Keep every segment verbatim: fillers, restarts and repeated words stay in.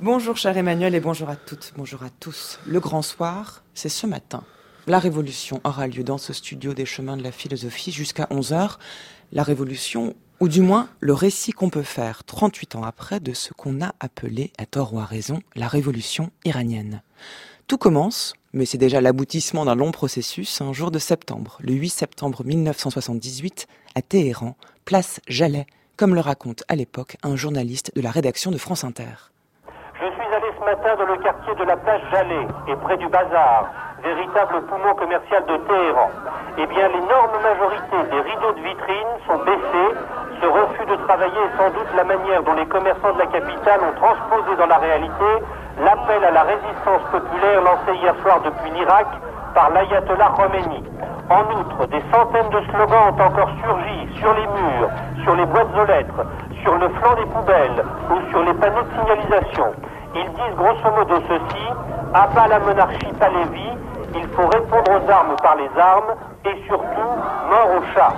Bonjour cher Emmanuel et bonjour à toutes, bonjour à tous. Le grand soir, c'est ce matin. La Révolution aura lieu dans ce studio des Chemins de la Philosophie jusqu'à onze heures. La Révolution, ou du moins le récit qu'on peut faire trente-huit ans après de ce qu'on a appelé, à tort ou à raison, la Révolution iranienne. Tout commence, mais c'est déjà l'aboutissement d'un long processus, un jour de septembre, le huit septembre mille neuf cent soixante-dix-huit, à Téhéran, place Jaleh, comme le raconte à l'époque un journaliste de la rédaction de France Inter. Je suis allé ce matin dans le quartier de la place Jaleh et près du bazar, véritable poumon commercial de Téhéran. Eh bien, l'énorme majorité des rideaux de vitrine sont baissés. Ce refus de travailler est sans doute la manière dont les commerçants de la capitale ont transposé dans la réalité l'appel à la résistance populaire lancé hier soir depuis l'Irak par l'ayatollah Khomeini. En outre, des centaines de slogans ont encore surgi sur les murs, sur les boîtes aux lettres, sur le flanc des poubelles ou sur les panneaux de signalisation. Ils disent grosso modo ceci: à bas la monarchie Pahlavi, il faut répondre aux armes par les armes et surtout mort aux chats.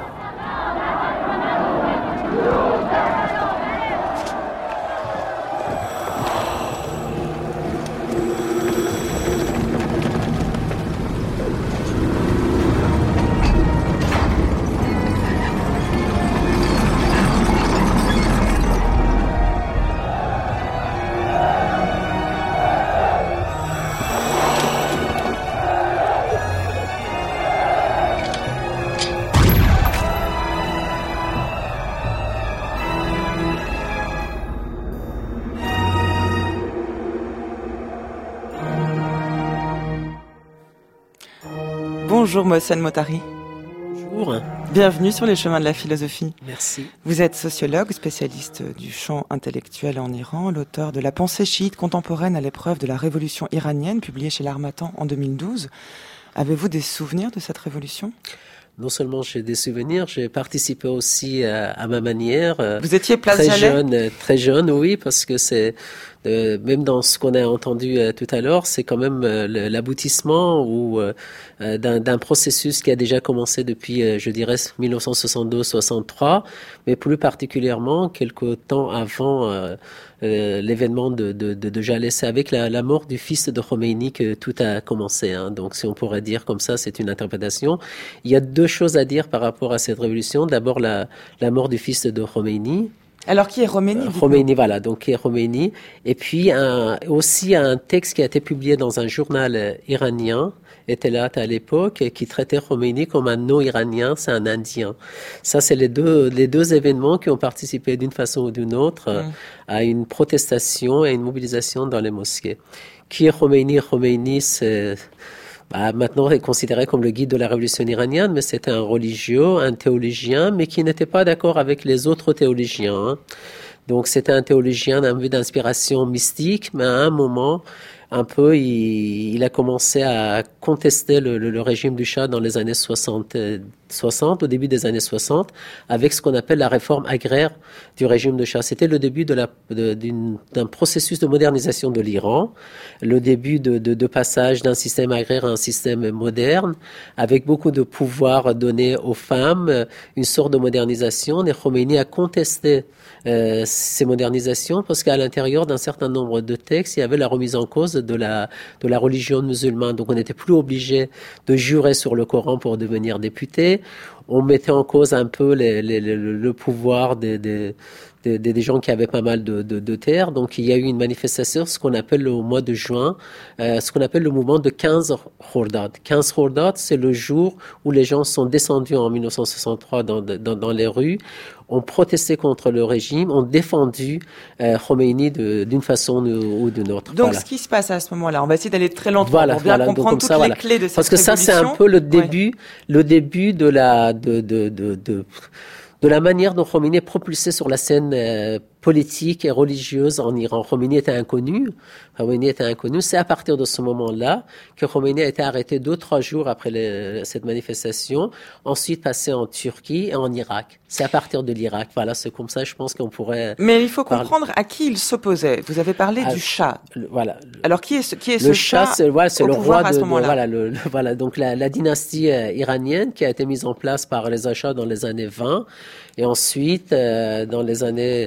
Bonjour Mohsen Mottari. Bonjour. Bienvenue sur les Chemins de la Philosophie. Merci. Vous êtes sociologue, spécialiste du champ intellectuel en Iran, l'auteur de La pensée chiite contemporaine à l'épreuve de la révolution iranienne, publié chez l'Harmattan en deux mille douze. Avez-vous des souvenirs de cette révolution ? Non seulement j'ai des souvenirs, j'ai participé aussi à, à ma manière. Vous étiez place très Jaleh ? jeune, très jeune, oui, parce que c'est euh, même dans ce qu'on a entendu euh, tout à l'heure, c'est quand même euh, l'aboutissement ou euh, d'un, d'un processus qui a déjà commencé depuis, euh, je dirais, mille neuf cent soixante-douze soixante-trois, mais plus particulièrement quelque temps avant euh, euh, l'événement de, de, de, de Jaleh. C'est avec la, la mort du fils de Khomeini que tout a commencé. Hein. Donc, si on pourrait dire comme ça, c'est une interprétation. Il y a deux choses à dire par rapport à cette révolution. D'abord, la, la mort du fils de Khomeini. Alors, qui est Khomeini ? Khomeini, voilà, donc qui est Khomeini. Et puis, un, aussi un texte qui a été publié dans un journal iranien, Etelat à l'époque, qui traitait Khomeini comme un non-iranien, c'est un Indien. Ça, c'est les deux, les deux événements qui ont participé d'une façon ou d'une autre mmh. à une protestation et à une mobilisation dans les mosquées. Qui est Khomeini ? Khomeini, c'est... Bah, maintenant est considéré comme le guide de la révolution iranienne, mais c'était un religieux, un théologien, mais qui n'était pas d'accord avec les autres théologiens. Hein. Donc c'était un théologien d'un vue d'inspiration mystique, mais à un moment, un peu, il, il a commencé à contester le, le, le régime du Shah dans les années soixante, soixante, au début des années soixante, avec ce qu'on appelle la réforme agraire du régime de Shah. C'était le début de la, de, d'une, d'un processus de modernisation de l'Iran, le début de, de, de passage d'un système agraire à un système moderne, avec beaucoup de pouvoir donné aux femmes, une sorte de modernisation. Et Khomeini a contesté euh, ces modernisations parce qu'à l'intérieur d'un certain nombre de textes, il y avait la remise en cause de la, de la religion musulmane. Donc on n'était plus obligé de jurer sur le Coran pour devenir député. On mettait en cause un peu les, les, les, le pouvoir des, des, des, des gens qui avaient pas mal de, de, de terres. Donc il y a eu une manifestation, ce qu'on appelle au mois de juin, euh, ce qu'on appelle le mouvement de quinze Khordad. quinze Khordad, c'est le jour où les gens sont descendus en mille neuf cent soixante-trois dans, dans, dans les rues, ont protesté contre le régime, ont défendu euh, Khomeini de, d'une façon ou d'une autre. Donc, voilà. Ce qui se passe à ce moment-là, on va essayer d'aller très lentement voilà, pour bien voilà, comprendre toutes ça, les voilà. clés de cette Parce que révolution. ça, c'est un peu le début, ouais. le début de la, de, de, de, de, de la manière dont Khomeini est propulsé sur la scène euh, politique et religieuse en Iran. Khomeini était inconnu. Khomeini était inconnu. C'est à partir de ce moment-là que Khomeini a été arrêté deux, trois jours après les, cette manifestation. Ensuite, passé en Turquie et en Irak. C'est à partir de l'Irak. Voilà, c'est comme ça, je pense qu'on pourrait... Mais il faut comprendre à qui il s'opposait. Vous avez parlé à, du Shah. Le, voilà. Alors, qui est ce, qui est le ce Shah? Shah c'est, voilà, c'est le roi de, à ce de moment-là. voilà, le, le, voilà, donc la, la dynastie euh, iranienne qui a été mise en place par les Achats dans les années vingt. Et ensuite, euh, dans les années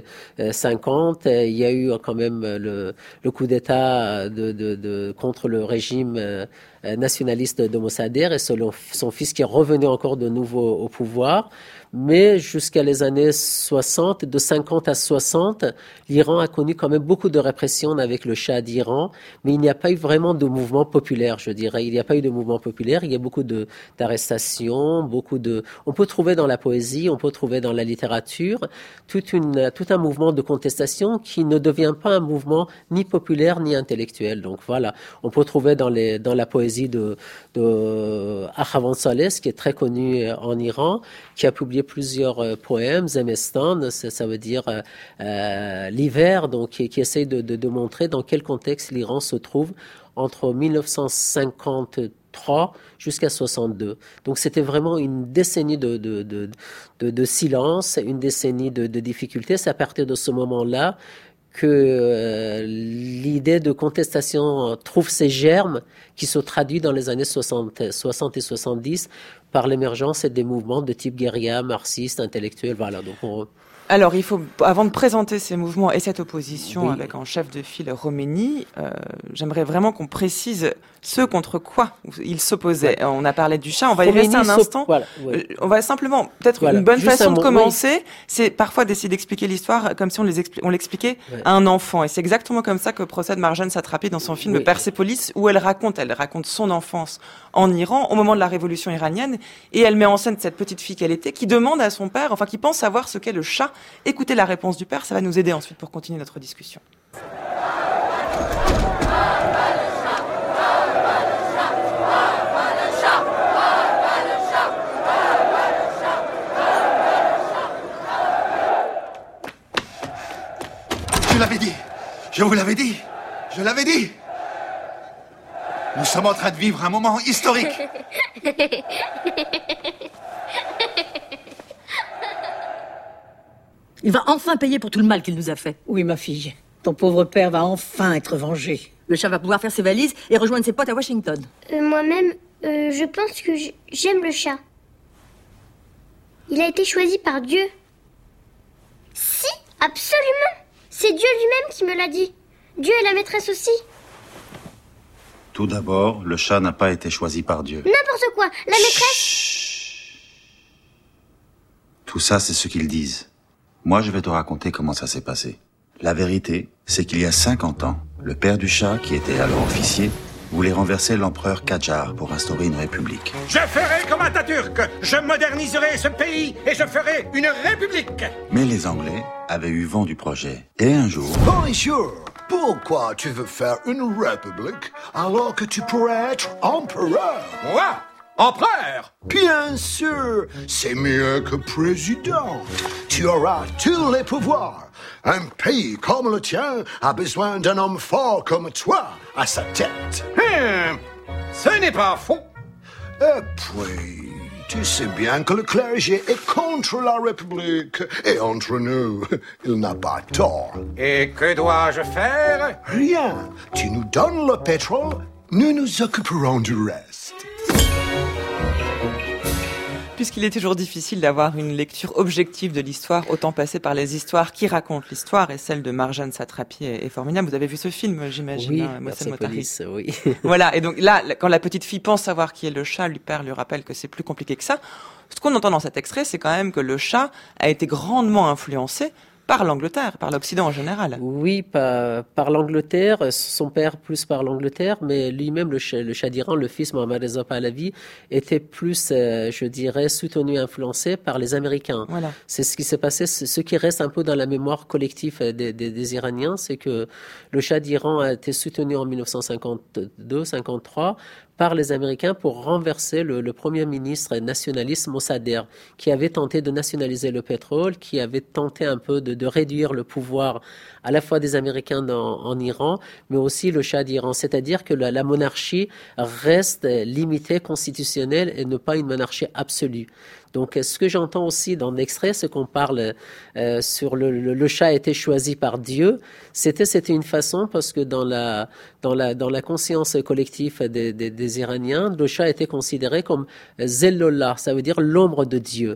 cinquante, il y a eu quand même le, le coup d'État de, de, de, contre le régime euh, nationaliste de Mossadegh et son, son fils qui est revenu encore de nouveau au pouvoir. Mais jusqu'à les années soixante, de cinquante à soixante, l'Iran a connu quand même beaucoup de répression avec le Shah d'Iran, mais il n'y a pas eu vraiment de mouvement populaire, je dirais. Il n'y a pas eu de mouvement populaire, il y a beaucoup de, d'arrestations, beaucoup de... On peut trouver dans la poésie, on peut trouver dans la littérature, toute une, tout un mouvement de contestation qui ne devient pas un mouvement ni populaire ni intellectuel. Donc voilà, on peut trouver dans, les, dans la poésie de, de Akhavan Saleh, qui est très connu en Iran, qui a publié plusieurs euh, poèmes, Zemestan, ça, ça veut dire euh, euh, l'hiver, donc qui, qui essaye de, de, de montrer dans quel contexte l'Iran se trouve entre mille neuf cent cinquante-trois jusqu'à soixante-deux. Donc c'était vraiment une décennie de, de, de, de, de silence, une décennie de, de difficultés. C'est à partir de ce moment-là que euh, l'idée de contestation trouve ses germes qui se traduit dans les années soixante, soixante et soixante-dix par l'émergence des mouvements de type guérilla, marxiste, intellectuel. Voilà, donc on... Alors, il faut, avant de présenter ces mouvements et cette opposition oui. avec en chef de file Khomeini, euh, j'aimerais vraiment qu'on précise ce contre quoi ils s'opposaient. Ouais. On a parlé du Shah, on va y rester un instant. Voilà, ouais. euh, on va simplement, peut-être voilà. une bonne Juste façon de commencer, oui. c'est parfois d'essayer d'expliquer l'histoire comme si on, les expli- on l'expliquait ouais. à un enfant. Et c'est exactement comme ça que procède Marjane Satrapi dans son film oui. Persépolis, où elle raconte, elle raconte son enfance en Iran au moment de la révolution iranienne, et elle met en scène cette petite fille qu'elle était, qui demande à son père, enfin qui pense savoir ce qu'est le Shah. Écoutez la réponse du père, ça va nous aider ensuite pour continuer notre discussion. Je l'avais dit, je vous l'avais dit, je l'avais dit. Nous sommes en train de vivre un moment historique. Il va enfin payer pour tout le mal qu'il nous a fait. Oui, ma fille. Ton pauvre père va enfin être vengé. Le Shah va pouvoir faire ses valises et rejoindre ses potes à Washington. Euh, moi-même, euh, je pense que j'aime le Shah. Il a été choisi par Dieu. Si, absolument. C'est Dieu lui-même qui me l'a dit. Dieu est la maîtresse aussi. Tout d'abord, le Shah n'a pas été choisi par Dieu. N'importe quoi. La maîtresse... Chut. Tout ça, c'est ce qu'ils disent. Moi, je vais te raconter comment ça s'est passé. La vérité, c'est qu'il y a cinquante ans, le père du Shah, qui était alors officier, voulait renverser l'empereur Kadjar pour instaurer une république. Je ferai comme Atatürk. Je moderniserai ce pays et je ferai une république. Mais les Anglais avaient eu vent du projet. Et un jour... Bonjour. Pourquoi tu veux faire une république alors que tu pourrais être empereur? Moi? Empereur? Bien sûr, c'est mieux que président. Tu auras tous les pouvoirs. Un pays comme le tien a besoin d'un homme fort comme toi à sa tête. Hum, ce n'est pas faux. Et puis, tu sais bien que le clergé est contre la République. Et entre nous, il n'a pas tort. Et que dois-je faire? Rien. Tu nous donnes le pétrole, nous nous occuperons du reste. Puisqu'il est toujours difficile d'avoir une lecture objective de l'histoire, autant passer par les histoires qui racontent l'histoire, et celle de Marjane Satrapi est, est formidable. Vous avez vu ce film, j'imagine, oui, hein, Persépolis, oui. Voilà, et donc là, quand la petite fille pense savoir qui est le Shah, lui père lui rappelle que c'est plus compliqué que ça. Ce qu'on entend dans cet extrait, c'est quand même que le Shah a été grandement influencé par l'Angleterre, par l'Occident en général. Oui, par, par l'Angleterre, son père plus par l'Angleterre, mais lui-même, le, le Shah d'Iran, le fils Mohammad Reza Pahlavi, était plus, euh, je dirais, soutenu, influencé par les Américains. Voilà. C'est ce qui s'est passé, ce qui reste un peu dans la mémoire collective des, des, des Iraniens, c'est que le Shah d'Iran a été soutenu en mille neuf cent cinquante-deux cinquante-trois par les Américains pour renverser le, le premier ministre nationaliste Mossadegh, qui avait tenté de nationaliser le pétrole, qui avait tenté un peu de, de réduire le pouvoir à la fois des Américains dans, en Iran, mais aussi le Shah d'Iran. C'est-à-dire que la, la monarchie reste limitée, constitutionnelle, et ne pas une monarchie absolue. Donc, ce que j'entends aussi dans l'extrait, c'est qu'on parle euh, sur le, le, le Shah a été choisi par Dieu. C'était, c'était une façon parce que dans la, dans la, dans la conscience collective des, des, des Iraniens, le Shah était considéré comme Zellullah, ça veut dire l'ombre de Dieu.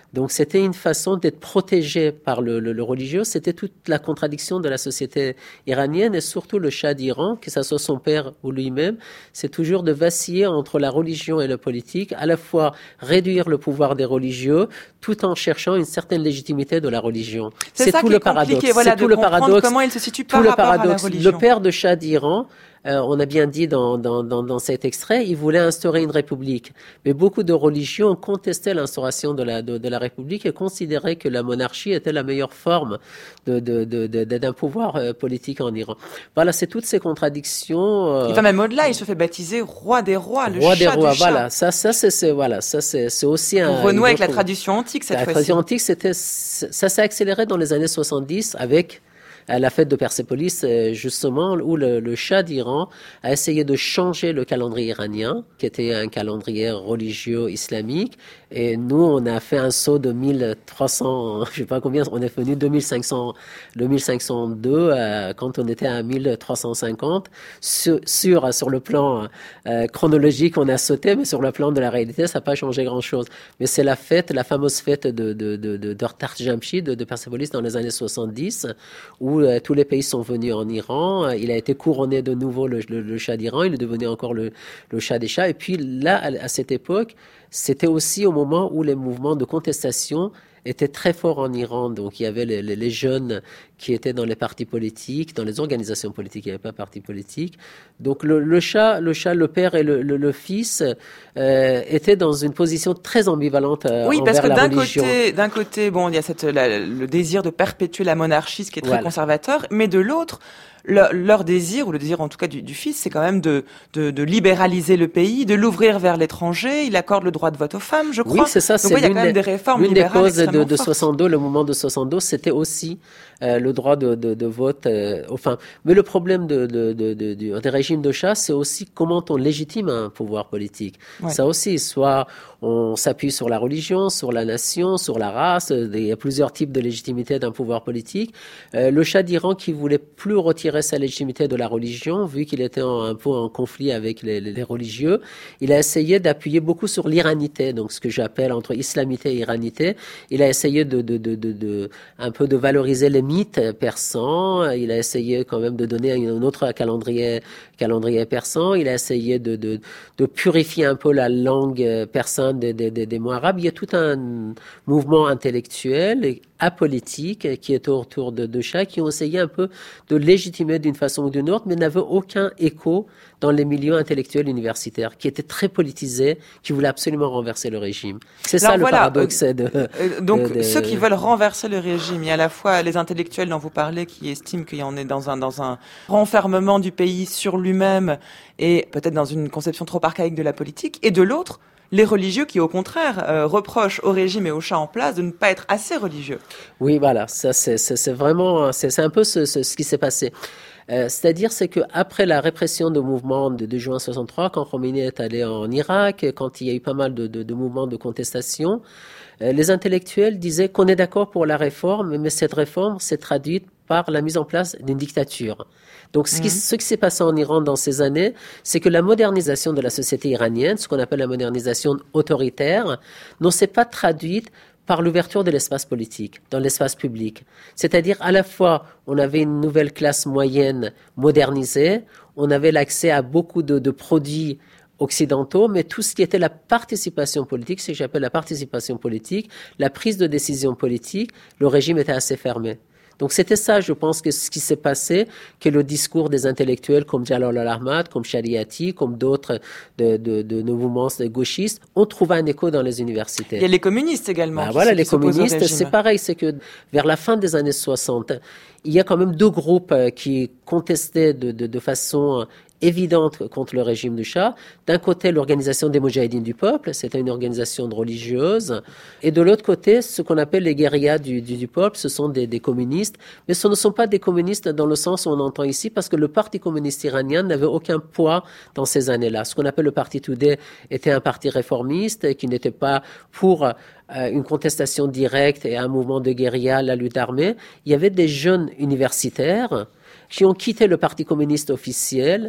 Donc c'était une façon d'être protégé par le, le, le religieux. C'était toute la contradiction de la société iranienne et surtout le Shah d'Iran, que ce soit son père ou lui-même, c'est toujours de vaciller entre la religion et la politique, à la fois réduire le pouvoir des religieux tout en cherchant une certaine légitimité de la religion. C'est, c'est ça tout qui le est paradoxe. compliqué, voilà, c'est de tout le comprendre paradoxe. Comment il se situe tout par le rapport paradoxe. à la religion. Le père de Shah d'Iran, Euh, on a bien dit dans, dans, dans, dans cet extrait, il voulait instaurer une république. Mais beaucoup de religions contestaient l'instauration de la, de, de la république et considéraient que la monarchie était la meilleure forme de, de, de, de, d'un pouvoir euh, politique en Iran. Voilà, c'est toutes ces contradictions. Euh, il va même au-delà, il se fait baptiser roi des rois, le roi Shah des rois, du Shah. Voilà, ça, ça c'est, c'est, voilà, ça, c'est, c'est aussi Pour un... renouer avec autre, la tradition antique cette la fois-ci. La tradition antique, c'était, ça s'est accéléré dans les années soixante-dix avec à la fête de Persépolis, justement, où le, le Shah d'Iran a essayé de changer le calendrier iranien, qui était un calendrier religieux islamique. Et nous, on a fait un saut de mille trois cents, je sais pas combien, on est venu deux mille cinq cents, le mille cinq cent deux, euh, quand on était à mille trois cent cinquante. Sur, sur, sur le plan euh, chronologique, on a sauté, mais sur le plan de la réalité, ça n'a pas changé grand-chose. Mais c'est la fête, la fameuse fête de, de, de, de, de Tarjamshid, de, de Persépolis dans les années soixante-dix, où euh, tous les pays sont venus en Iran. Il a été couronné de nouveau le, le, le Shah d'Iran, il est devenu encore le, le Shah des Shahs. Et puis là, à, à cette époque, c'était aussi au moment où les mouvements de contestation étaient très forts en Iran. Donc il y avait les, les, les jeunes qui étaient dans les partis politiques, dans les organisations politiques, il n'y avait pas de partis politiques. Donc le, le Shah, le Shah, le père et le, le, le fils euh, étaient dans une position très ambivalente euh, oui, envers parce que la d'un religion. côté, d'un côté, bon, il y a cette, la, le désir de perpétuer la monarchie, ce qui est très Voilà. conservateur, mais de l'autre, leur, leur désir, ou le désir en tout cas du, du fils, c'est quand même de, de, de libéraliser le pays, de l'ouvrir vers l'étranger. Il accorde le droit de vote aux femmes, je crois. Oui, c'est ça. Donc c'est oui, il y a l'une quand même des, des réformes l'une des libérales causes de, extrêmement de fortes. soixante-deux, le moment de soixante-deux, c'était aussi euh, le droit de, de, de vote euh, aux femmes. Mais le problème de, de, de, de, du, des régimes de Shah, c'est aussi comment on légitime un pouvoir politique. Ouais. Ça aussi, soit on s'appuie sur la religion, sur la nation, sur la race. Il y a plusieurs types de légitimité d'un pouvoir politique. Euh, le Shah d'Iran qui voulait plus retirer sa légitimité de la religion, vu qu'il était en, un peu en conflit avec les, les, les religieux, il a essayé d'appuyer beaucoup sur l'iranité, donc ce que j'appelle entre islamité et iranité. Il a essayé de, de, de, de, de un peu de valoriser les mythes persans. Il a essayé quand même de donner un autre calendrier, calendrier persan. Il a essayé de, de, de purifier un peu la langue persane des, des, des, des mots arabes. Il y a tout un mouvement intellectuel et apolitique qui est autour de, de Shah, qui ont essayé un peu de légitimer d'une façon ou d'une autre, mais n'avaient aucun écho dans les milieux intellectuels universitaires, qui étaient très politisés, qui voulaient absolument renverser le régime. C'est Alors ça voilà, le paradoxe. euh, de, euh, donc de, de, ceux qui veulent renverser le régime, il y a à la fois les intellectuels dont vous parlez qui estiment qu'il y en est dans un, dans un renfermement du pays sur lui-même et peut-être dans une conception trop archaïque de la politique, et de l'autre, les religieux qui, au contraire, euh, reprochent au régime et au Shah en place de ne pas être assez religieux. Oui, voilà, ça c'est, c'est, c'est vraiment, c'est, c'est un peu ce, ce, ce qui s'est passé. Euh, c'est-à-dire, c'est que après la répression de mouvements de, de juin soixante-trois, quand Khomeini est allé en Irak, quand il y a eu pas mal de, de, de mouvements de contestation, euh, les intellectuels disaient qu'on est d'accord pour la réforme, mais cette réforme s'est traduite par la mise en place d'une dictature. Donc, ce qui, mmh. ce qui s'est passé en Iran dans ces années, c'est que la modernisation de la société iranienne, ce qu'on appelle la modernisation autoritaire, ne s'est pas traduite par l'ouverture de l'espace politique, dans l'espace public. C'est-à-dire, à la fois, on avait une nouvelle classe moyenne modernisée, on avait l'accès à beaucoup de, de produits occidentaux, mais tout ce qui était la participation politique, ce que j'appelle la participation politique, la prise de décision politique, le régime était assez fermé. Donc c'était ça, je pense, que ce qui s'est passé, que le discours des intellectuels comme Jalal al-Ahmad, comme Shariati, comme d'autres de, de, de nos mouvements gauchistes, ont trouvé un écho dans les universités. Il y a les communistes également. Bah voilà, les communistes, c'est pareil, c'est que vers la fin des années soixante, il y a quand même deux groupes qui contestaient de, de, de façon évidente contre le régime du Shah. D'un côté, l'organisation des Moudjahidines du peuple, c'était une organisation religieuse, et de l'autre côté, ce qu'on appelle les guérillas du, du, du peuple, ce sont des, des communistes, mais ce ne sont pas des communistes dans le sens où on entend ici, parce que le parti communiste iranien n'avait aucun poids dans ces années-là. Ce qu'on appelle le parti Tudeh était un parti réformiste qui n'était pas pour euh, une contestation directe et un mouvement de guérilla, la lutte armée. Il y avait des jeunes universitaires qui ont quitté le parti communiste officiel,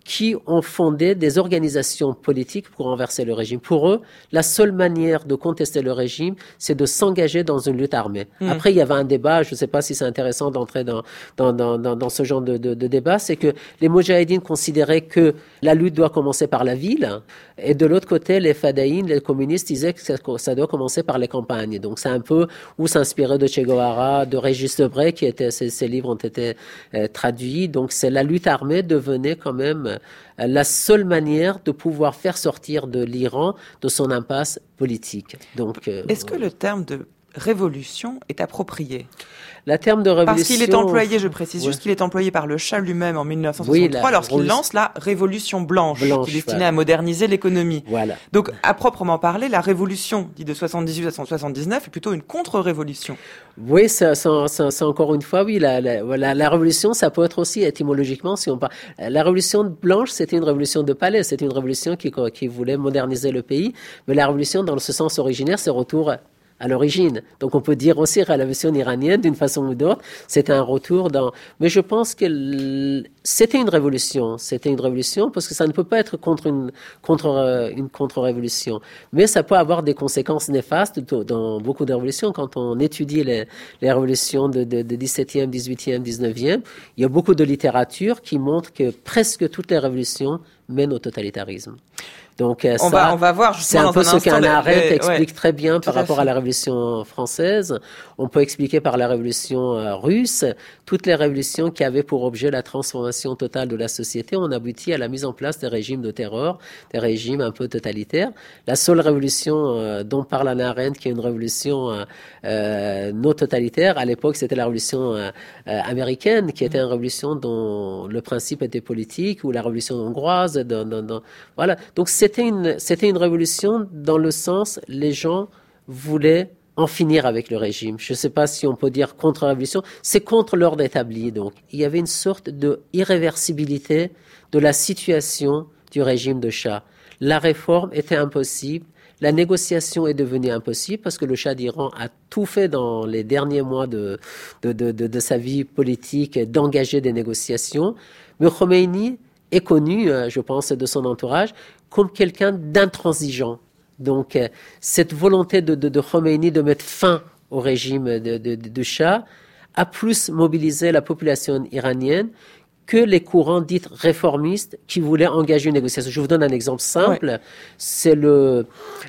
qui ont fondé des organisations politiques pour renverser le régime. Pour eux, la seule manière de contester le régime, c'est de s'engager dans une lutte armée. Mmh. Après, il y avait un débat, je ne sais pas si c'est intéressant d'entrer dans, dans, dans, dans, dans ce genre de, de, de débat, c'est que les Moudjahidines considéraient que la lutte doit commencer par la ville, et de l'autre côté, les Fadaïnes, les communistes, disaient que ça, ça doit commencer par les campagnes. Donc c'est un peu où s'inspirer de Che Guevara, de Régis Debray, qui était, ces, ces livres ont été euh, traduits. Donc c'est la lutte armée devenait quand même la seule manière de pouvoir faire sortir de l'Iran de son impasse politique. Donc, euh, est-ce que le terme de révolution est approprié? La terme de révolution... Parce qu'il est employé, je précise ouais. juste qu'il est employé par le Shah lui-même en dix-neuf cent soixante-trois oui, lorsqu'il révolution... lance la révolution blanche, blanche qui est destinée voilà. à moderniser l'économie. Voilà. Donc, à proprement parler, la révolution dite de soixante-dix-huit à soixante-dix-neuf est plutôt une contre-révolution. Oui, c'est, c'est, c'est, c'est encore une fois, oui, la, la, la, la révolution, ça peut être aussi étymologiquement, si on parle... La révolution blanche, c'était une révolution de palais, c'était une révolution qui, qui voulait moderniser le pays, mais la révolution, dans ce sens originaire, c'est retour à l'origine. Donc on peut dire aussi la révolution iranienne d'une façon ou d'autre, c'était un retour dans... Mais je pense que l... c'était une révolution, c'était une révolution parce que ça ne peut pas être contre une, contre, euh, une contre-révolution. Mais ça peut avoir des conséquences néfastes dans beaucoup de révolutions. Quand on étudie les, les révolutions de, de, de dix-septième, dix-huitième, dix-neuvième, il y a beaucoup de littérature qui montre que presque toutes les révolutions mènent au totalitarisme. Donc on ça, va, on va voir c'est un peu un ce qu'un arrêt les... explique ouais. très bien par Tout rapport à, à la révolution française. On peut expliquer par la révolution euh, russe. Toutes les révolutions qui avaient pour objet la transformation totale de la société ont abouti à la mise en place des régimes de terreur, des régimes un peu totalitaires. La seule révolution euh, dont parle Hannah Arendt, qui est une révolution euh, euh, non totalitaire, à l'époque c'était la révolution euh, euh, américaine, qui était une révolution dont le principe était politique, ou la révolution hongroise. Dans, dans, dans, voilà. Donc c'était une, c'était une révolution dans le sens, les gens voulaient en finir avec le régime. Je ne sais pas si on peut dire contre-révolution. C'est contre l'ordre établi. Donc, il y avait une sorte de irréversibilité de la situation du régime de Shah. La réforme était impossible. La négociation est devenue impossible parce que le Shah d'Iran a tout fait dans les derniers mois de, de, de, de, de sa vie politique d'engager des négociations. Mais Khomeini est connu, je pense, de son entourage, comme quelqu'un d'intransigeant. Donc, euh, cette volonté de, de, de Khomeini de mettre fin au régime de, de, de, de Shah a plus mobilisé la population iranienne que les courants dits réformistes qui voulaient engager une négociation. Je vous donne un exemple simple. Ouais. C'est le,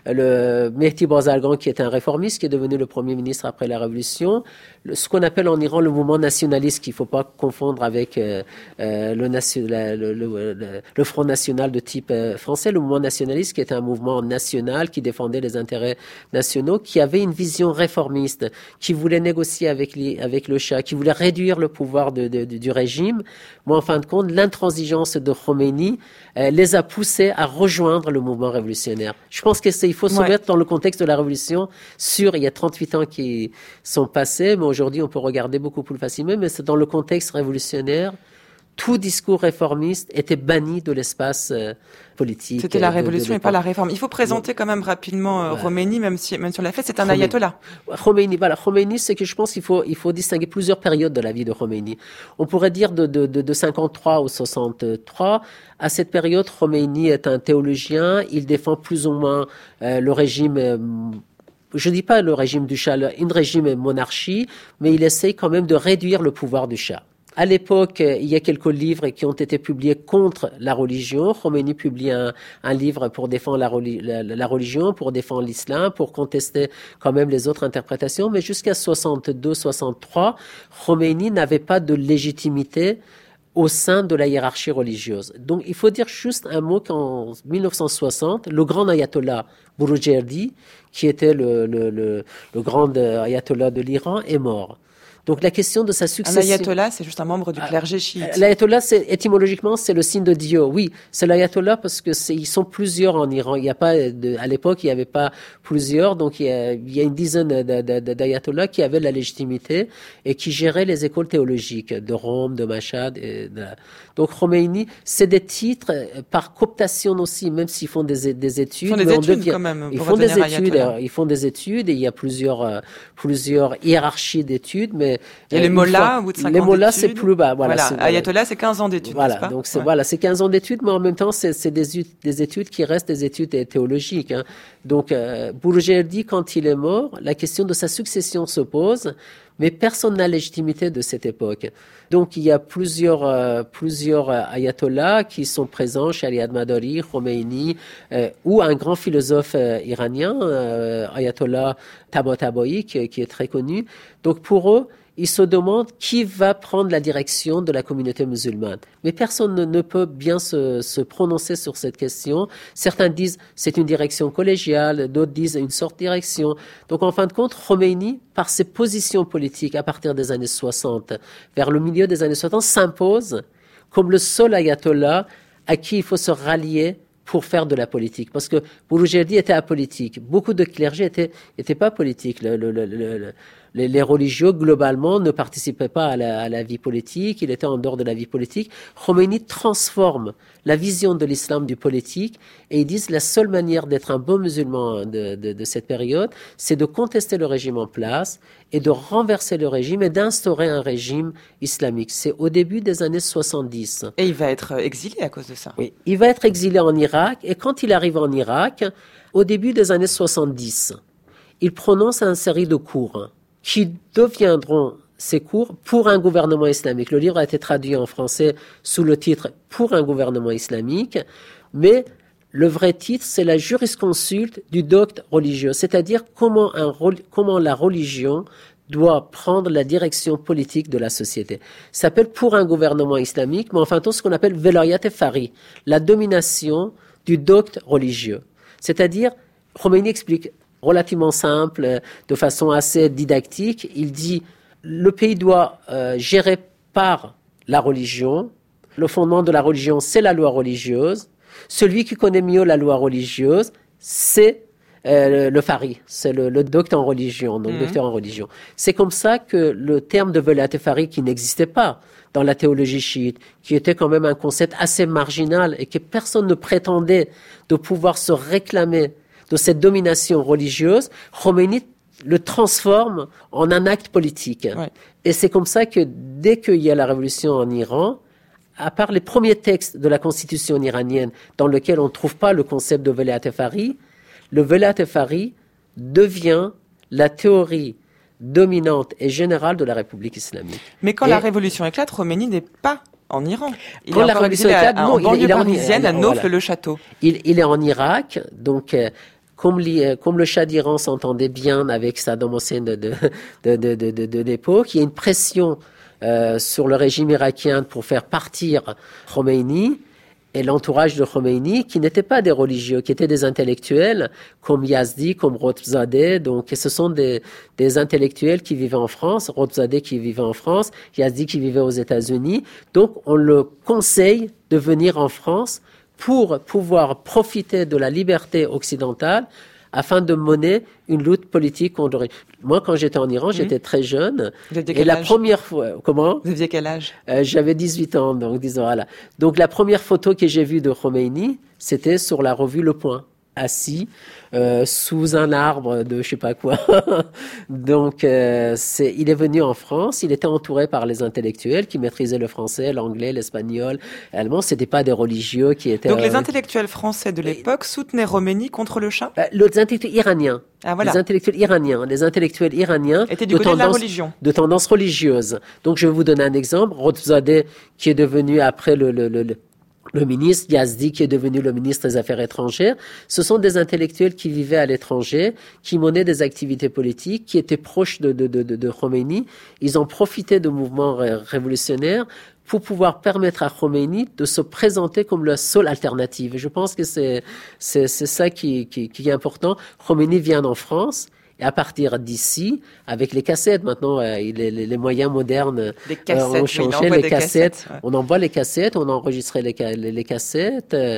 le Mehdi Bazargan, qui est un réformiste, qui est devenu le premier ministre après la Révolution. Le, ce qu'on appelle en Iran le mouvement nationaliste, qu'il ne faut pas confondre avec euh, euh, le, nation, la, le, le, le, le Front National de type euh, français. Le mouvement nationaliste, qui était un mouvement national, qui défendait les intérêts nationaux, qui avait une vision réformiste, qui voulait négocier avec, les, avec le Shah, qui voulait réduire le pouvoir de, de, de, du régime. Moi, en fin de compte, l'intransigeance de Khomeini euh, les a poussés à rejoindre le mouvement révolutionnaire. Je pense qu'il faut se ouais. mettre dans le contexte de la révolution. Sûr, il y a trente-huit ans qui sont passés, mais aujourd'hui, on peut regarder beaucoup plus facilement, mais c'est dans le contexte révolutionnaire. Tout discours réformiste était banni de l'espace euh, politique. C'était la révolution de, de et pas la réforme. Il faut présenter quand même rapidement euh, ouais. Khomeini, même si, même sur la fait, c'est un Khomeini. ayatollah. Khomeini, voilà. Khomeini, c'est que je pense qu'il faut, il faut distinguer plusieurs périodes de la vie de Khomeini. On pourrait dire de, de, de, de cinquante-trois au soixante-trois. À cette période, Khomeini est un théologien. Il défend plus ou moins euh, le régime euh, je dis pas le régime du Shah, une régime monarchie, mais il essaye quand même de réduire le pouvoir du Shah. À l'époque, il y a quelques livres qui ont été publiés contre la religion. Khomeini publie un, un livre pour défendre la, la, la religion, pour défendre l'islam, pour contester quand même les autres interprétations. Mais jusqu'à soixante-deux soixante-trois, Khomeini n'avait pas de légitimité au sein de la hiérarchie religieuse. Donc, il faut dire juste un mot qu'en mille neuf cent soixante, le grand ayatollah Boroujerdi, qui était le, le, le, le grand ayatollah de l'Iran, est mort. Donc la question de sa succession... Un ayatollah, c'est juste un membre du clergé chiite. L'ayatollah, c'est, étymologiquement, c'est le signe de Dieu. Oui, c'est l'ayatollah parce que c'est, ils sont plusieurs en Iran. Il y a pas de, à l'époque, il n'y avait pas plusieurs. Donc il y a, il y a une dizaine d'ayatollahs qui avaient la légitimité et qui géraient les écoles théologiques de Rome, de Mashhad. Et de... Donc Khomeini, c'est des titres par cooptation aussi, même s'ils font des, des études. Ils font des mais études devient, quand même. Ils font des études. Ils font des études et il y a plusieurs, plusieurs hiérarchies d'études, mais mais il y a les mollahs au bout de cinq les ans mollahs, d'études. c'est plus bas. Voilà. voilà. C'est, Ayatollah, c'est quinze ans d'études, voilà. n'est-ce pas? Donc c'est ouais. voilà, c'est quinze ans d'études, mais en même temps, c'est, c'est des, des études qui restent des études théologiques. Hein. Donc, euh, Bourgerdi, quand il est mort, la question de sa succession se pose, mais personne n'a la légitimité de cette époque. Donc, il y a plusieurs, euh, plusieurs ayatollahs qui sont présents, Shariat Madari, Khomeini, euh, ou un grand philosophe euh, iranien, euh, Ayatollah Tabatabai, qui, qui est très connu. Donc, pour eux, ils se demandent qui va prendre la direction de la communauté musulmane. Mais personne ne, ne peut bien se, se prononcer sur cette question. Certains disent c'est une direction collégiale, d'autres disent une sorte de direction. Donc en fin de compte, Khomeini, par ses positions politiques à partir des années soixante, vers le milieu des années soixante, s'impose comme le seul ayatollah à qui il faut se rallier pour faire de la politique. Parce que Bourgerdi était apolitique. Beaucoup de clergés étaient, étaient pas politiques. Le, le, le, le, les, les religieux, globalement, ne participaient pas à la, à la vie politique. Il était en dehors de la vie politique. Khomeini transforme la vision de l'islam du politique et ils disent la seule manière d'être un bon musulman de, de, de cette période, c'est de contester le régime en place et de renverser le régime et d'instaurer un régime islamique. C'est au début des années soixante-dix. Et il va être exilé à cause de ça. Oui, il va être exilé en Irak et quand il arrive en Irak, au début des années soixante-dix, il prononce une série de cours qui deviendront ces cours pour un gouvernement islamique. Le livre a été traduit en français sous le titre « Pour un gouvernement islamique », mais le vrai titre, c'est la jurisconsulte du dogme religieux, c'est-à-dire comment, un, comment la religion doit prendre la direction politique de la société. Ça s'appelle « Pour un gouvernement islamique », mais enfin tout ce qu'on appelle « Velayat Fari », la domination du dogme religieux. C'est-à-dire, Khomeini explique relativement simple, de façon assez didactique, il dit le pays doit euh, gérer par la religion. Le fondement de la religion, c'est la loi religieuse. Celui qui connaît mieux la loi religieuse, c'est euh, le Fari, c'est le, le docteur en religion, donc mmh. docteur en religion. C'est comme ça que le terme de Velayat Fari, qui n'existait pas dans la théologie chiite, qui était quand même un concept assez marginal et que personne ne prétendait de pouvoir se réclamer de cette domination religieuse, Khomeini le transforme en un acte politique. Ouais. Et c'est comme ça que dès qu'il y a la révolution en Iran, à part les premiers textes de la constitution iranienne dans lesquels on ne trouve pas le concept de Velayat Fari, le Velayat Fari devient la théorie dominante et générale de la République islamique. Mais quand et la révolution éclate, Khomeini n'est pas en Iran. Il quand est la révolution éclate, à, non, en banlieue il, il parisienne, en, à Naufle-le-Château. Il, il est en Irak, donc euh, comme, li, comme le Shah d'Iran s'entendait bien avec Saddam Hussein de, de, de, de, de, de, de l'époque, il y a une pression euh, sur le régime irakien pour faire partir Khomeini et l'entourage de Khomeini, qui n'étaient pas des religieux, qui étaient des intellectuels, comme Yazdi, comme Rodzadeh. Donc, ce sont des, des intellectuels qui vivaient en France, Rodzadeh qui vivait en France, Yazdi qui vivait aux États-Unis. Donc, on le conseille de venir en France pour pouvoir profiter de la liberté occidentale afin de mener une lutte politique contre... Moi, quand j'étais en Iran, mmh. j'étais très jeune. Vous aviez et quel la âge première fois... Comment? Vous aviez quel âge? euh, J'avais dix-huit ans, donc disons, voilà. Donc, la première photo que j'ai vue de Khomeini, c'était sur la revue Le Point, assis euh, sous un arbre de je sais pas quoi. Donc, euh, c'est, il est venu en France, il était entouré par les intellectuels qui maîtrisaient le français, l'anglais, l'espagnol, l'allemand. C'était pas des religieux qui étaient... Donc, les euh, intellectuels français de l'époque soutenaient Khomeini contre le Shah? euh, Les intellectuels iraniens. Ah, voilà. Les intellectuels iraniens, les intellectuels iraniens étaient du de côté tendance, de la religion. de tendance religieuse. Donc, je vais vous donner un exemple. Rodzadeh, qui est devenu après le, le, le, le Le ministre Yazdi, qui est devenu le ministre des Affaires étrangères, ce sont des intellectuels qui vivaient à l'étranger, qui menaient des activités politiques, qui étaient proches de, de, de, de Khomeini. Ils ont profité de mouvements révolutionnaires pour pouvoir permettre à Khomeini de se présenter comme la seule alternative. Et je pense que c'est, c'est, c'est ça qui, qui, qui est important. Khomeini vient en France. Et à partir d'ici, avec les cassettes, maintenant, euh, les, les, les moyens modernes les cassettes, euh, ont changé. Oui, les des cassettes, cassettes ouais. On envoie les cassettes, on enregistrait les, les, les cassettes. Euh,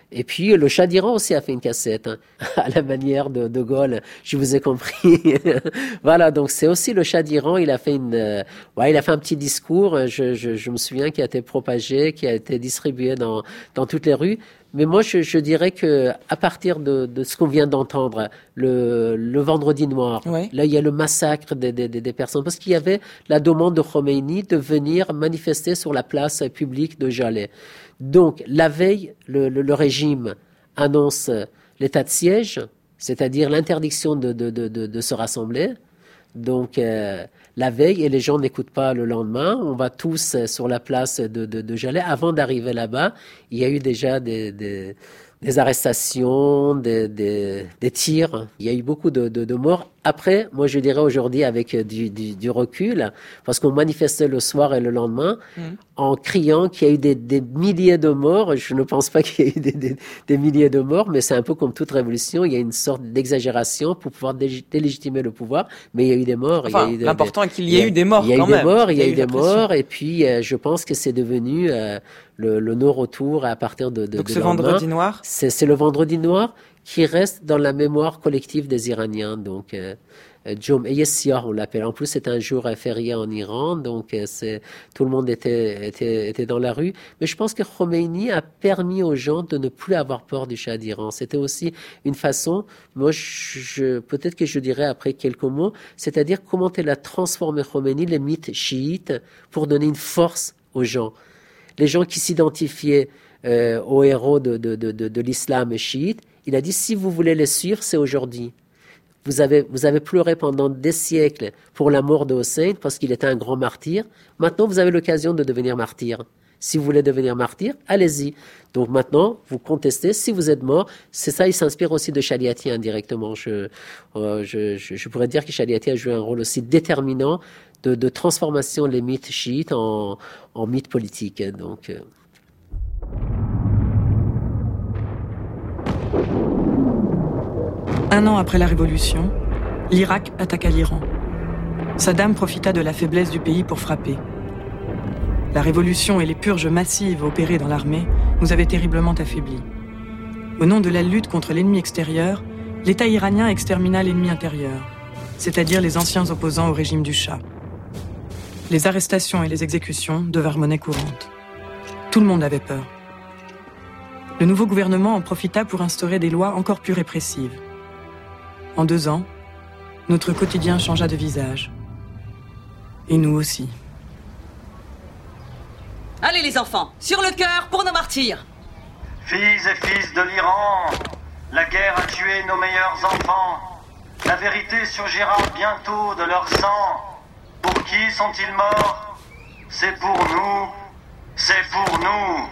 Et puis, le Shah d'Iran aussi a fait une cassette, hein, à la manière de De Gaulle. Je vous ai compris. Voilà, donc c'est aussi le Shah d'Iran. Il a fait une, euh, ouais, il a fait un petit discours. Je, je, je me souviens qui a été propagé, qui a été distribué dans dans toutes les rues. Mais moi, je, je dirais que à partir de, de ce qu'on vient d'entendre, le, le Vendredi Noir, ouais. là, il y a le massacre des, des, des personnes, parce qu'il y avait la demande de Khomeini de venir manifester sur la place publique de Jaleh. Donc, la veille, le, le, le régime annonce l'état de siège, c'est-à-dire l'interdiction de, de, de, de, de se rassembler. Donc, euh, la veille, et les gens n'écoutent pas le lendemain. On va tous sur la place de, de, de Jaleh. Avant d'arriver là-bas, il y a eu déjà des, des, des arrestations, des, des, des tirs. Il y a eu beaucoup de, de, de morts. Après, moi, je dirais aujourd'hui avec du, du, du recul, parce qu'on manifestait le soir et le lendemain, mmh. en criant qu'il y a eu des, des milliers de morts. Je ne pense pas qu'il y ait eu des, des, des milliers de morts, mais c'est un peu comme toute révolution. Il y a une sorte d'exagération pour pouvoir dé- délégitimer le pouvoir, mais il y a eu des morts. Enfin, il y a eu des, l'important des, est qu'il y ait eu des morts. Il y a eu quand des même. morts, il y a, il eu des morts, et puis euh, je pense que c'est devenu euh, le, le non-retour à partir de, de Donc de ce lendemain. Vendredi Noir, c'est, c'est le Vendredi Noir qui reste dans la mémoire collective des Iraniens. Donc, euh, Jom Eyessia, on l'appelle. En plus, c'est un jour férié en Iran, donc euh, c'est, tout le monde était, était, était dans la rue. Mais je pense que Khomeini a permis aux gens de ne plus avoir peur du Shah d'Iran. C'était aussi une façon, moi, je, je, peut-être que je dirais après quelques mots, c'est-à-dire comment il a transformé Khomeini, les mythes chiites, pour donner une force aux gens. Les gens qui s'identifiaient euh, aux héros de, de, de, de, de l'islam chiite, il a dit, si vous voulez les suivre, c'est aujourd'hui. Vous avez, vous avez pleuré pendant des siècles pour la mort de Hossein parce qu'il était un grand martyr. Maintenant, vous avez l'occasion de devenir martyr. Si vous voulez devenir martyr, allez-y. Donc maintenant, vous contestez. Si vous êtes mort, c'est ça, il s'inspire aussi de Shaliati indirectement. Je, euh, je, je, je pourrais dire que Shaliati a joué un rôle aussi déterminant de, de transformation des mythes chiites en, en mythes politiques. Donc... Euh, Un an après la Révolution, l'Irak attaqua l'Iran. Saddam profita de la faiblesse du pays pour frapper. La Révolution et les purges massives opérées dans l'armée nous avaient terriblement affaiblis. Au nom de la lutte contre l'ennemi extérieur, l'État iranien extermina l'ennemi intérieur, c'est-à-dire les anciens opposants au régime du Shah. Les arrestations et les exécutions devinrent monnaie courante. Tout le monde avait peur. Le nouveau gouvernement en profita pour instaurer des lois encore plus répressives. En deux ans, notre quotidien changea de visage. Et nous aussi. Allez les enfants, sur le cœur pour nos martyrs. Filles et fils de l'Iran, la guerre a tué nos meilleurs enfants. La vérité surgira bientôt de leur sang. Pour qui sont-ils morts? C'est pour nous, c'est pour nous.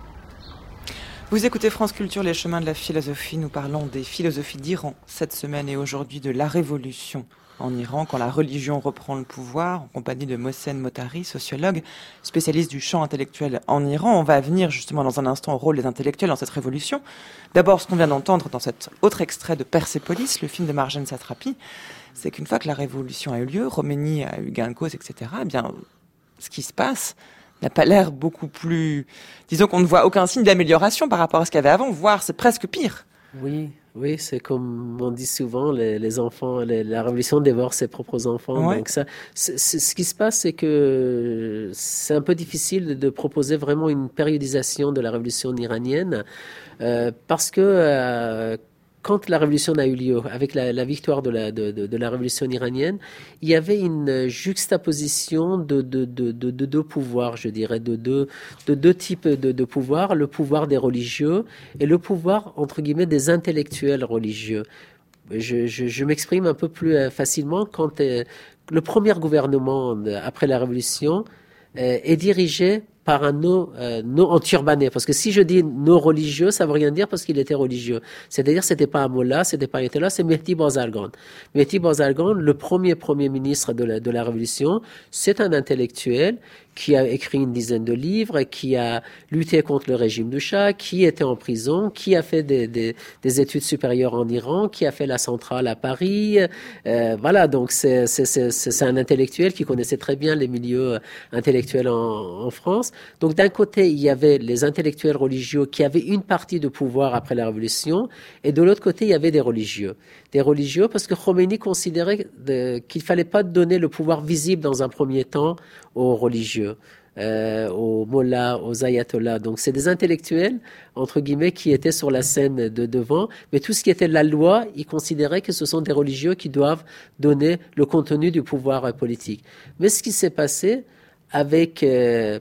Vous écoutez France Culture, les chemins de la philosophie. Nous parlons des philosophies d'Iran cette semaine et aujourd'hui de la révolution en Iran, quand la religion reprend le pouvoir, en compagnie de Mohsen Mottari, sociologue, spécialiste du champ intellectuel en Iran. On va venir justement dans un instant au rôle des intellectuels dans cette révolution. D'abord, ce qu'on vient d'entendre dans cet autre extrait de Persépolis, le film de Marjane Satrapi, c'est qu'une fois que la révolution a eu lieu, Khomeini a eu gain de cause, et cetera, eh bien, ce qui se passe n'a pas l'air beaucoup plus... Disons qu'on ne voit aucun signe d'amélioration par rapport à ce qu'il y avait avant, voire c'est presque pire. Oui, oui, c'est comme on dit souvent, les, les enfants, les, la révolution dévore ses propres enfants. Ouais. Donc ça, c'est, c'est, ce qui se passe, c'est que c'est un peu difficile de, de proposer vraiment une périodisation de la révolution iranienne, euh, parce que... Euh, quand la révolution a eu lieu, avec la, la victoire de la, de, de, de la révolution iranienne, il y avait une juxtaposition de, de, de, de, de deux pouvoirs, je dirais, de deux, de deux types de, de pouvoirs, le pouvoir des religieux et le pouvoir, entre guillemets, des intellectuels religieux. Je, je, je m'exprime un peu plus facilement quand euh, le premier gouvernement après la révolution euh, est dirigé par un no, euh, no enturbané. Parce que si je dis no religieux, ça veut rien dire parce qu'il était religieux. C'est-à-dire, c'était pas un mollah, c'était pas un là, c'est Mehdi Bazargan. Mehdi Bazargan, le premier premier ministre de la, de la Révolution, c'est un intellectuel qui a écrit une dizaine de livres, qui a lutté contre le régime du Shah, qui était en prison, qui a fait des, des, des études supérieures en Iran, qui a fait la centrale à Paris. Euh, voilà, donc c'est, c'est, c'est, c'est un intellectuel qui connaissait très bien les milieux intellectuels en, en France. France. Donc d'un côté, il y avait les intellectuels religieux qui avaient une partie de pouvoir après la Révolution, et de l'autre côté, il y avait des religieux. Des religieux parce que Khomeini considérait de, qu'il fallait pas donner le pouvoir visible dans un premier temps aux religieux. Euh, aux mollahs, aux ayatollahs. Donc c'est des intellectuels, entre guillemets, qui étaient sur la scène de devant, mais tout ce qui était la loi, ils considéraient que ce sont des religieux qui doivent donner le contenu du pouvoir euh, politique. Mais ce qui s'est passé avec... Euh,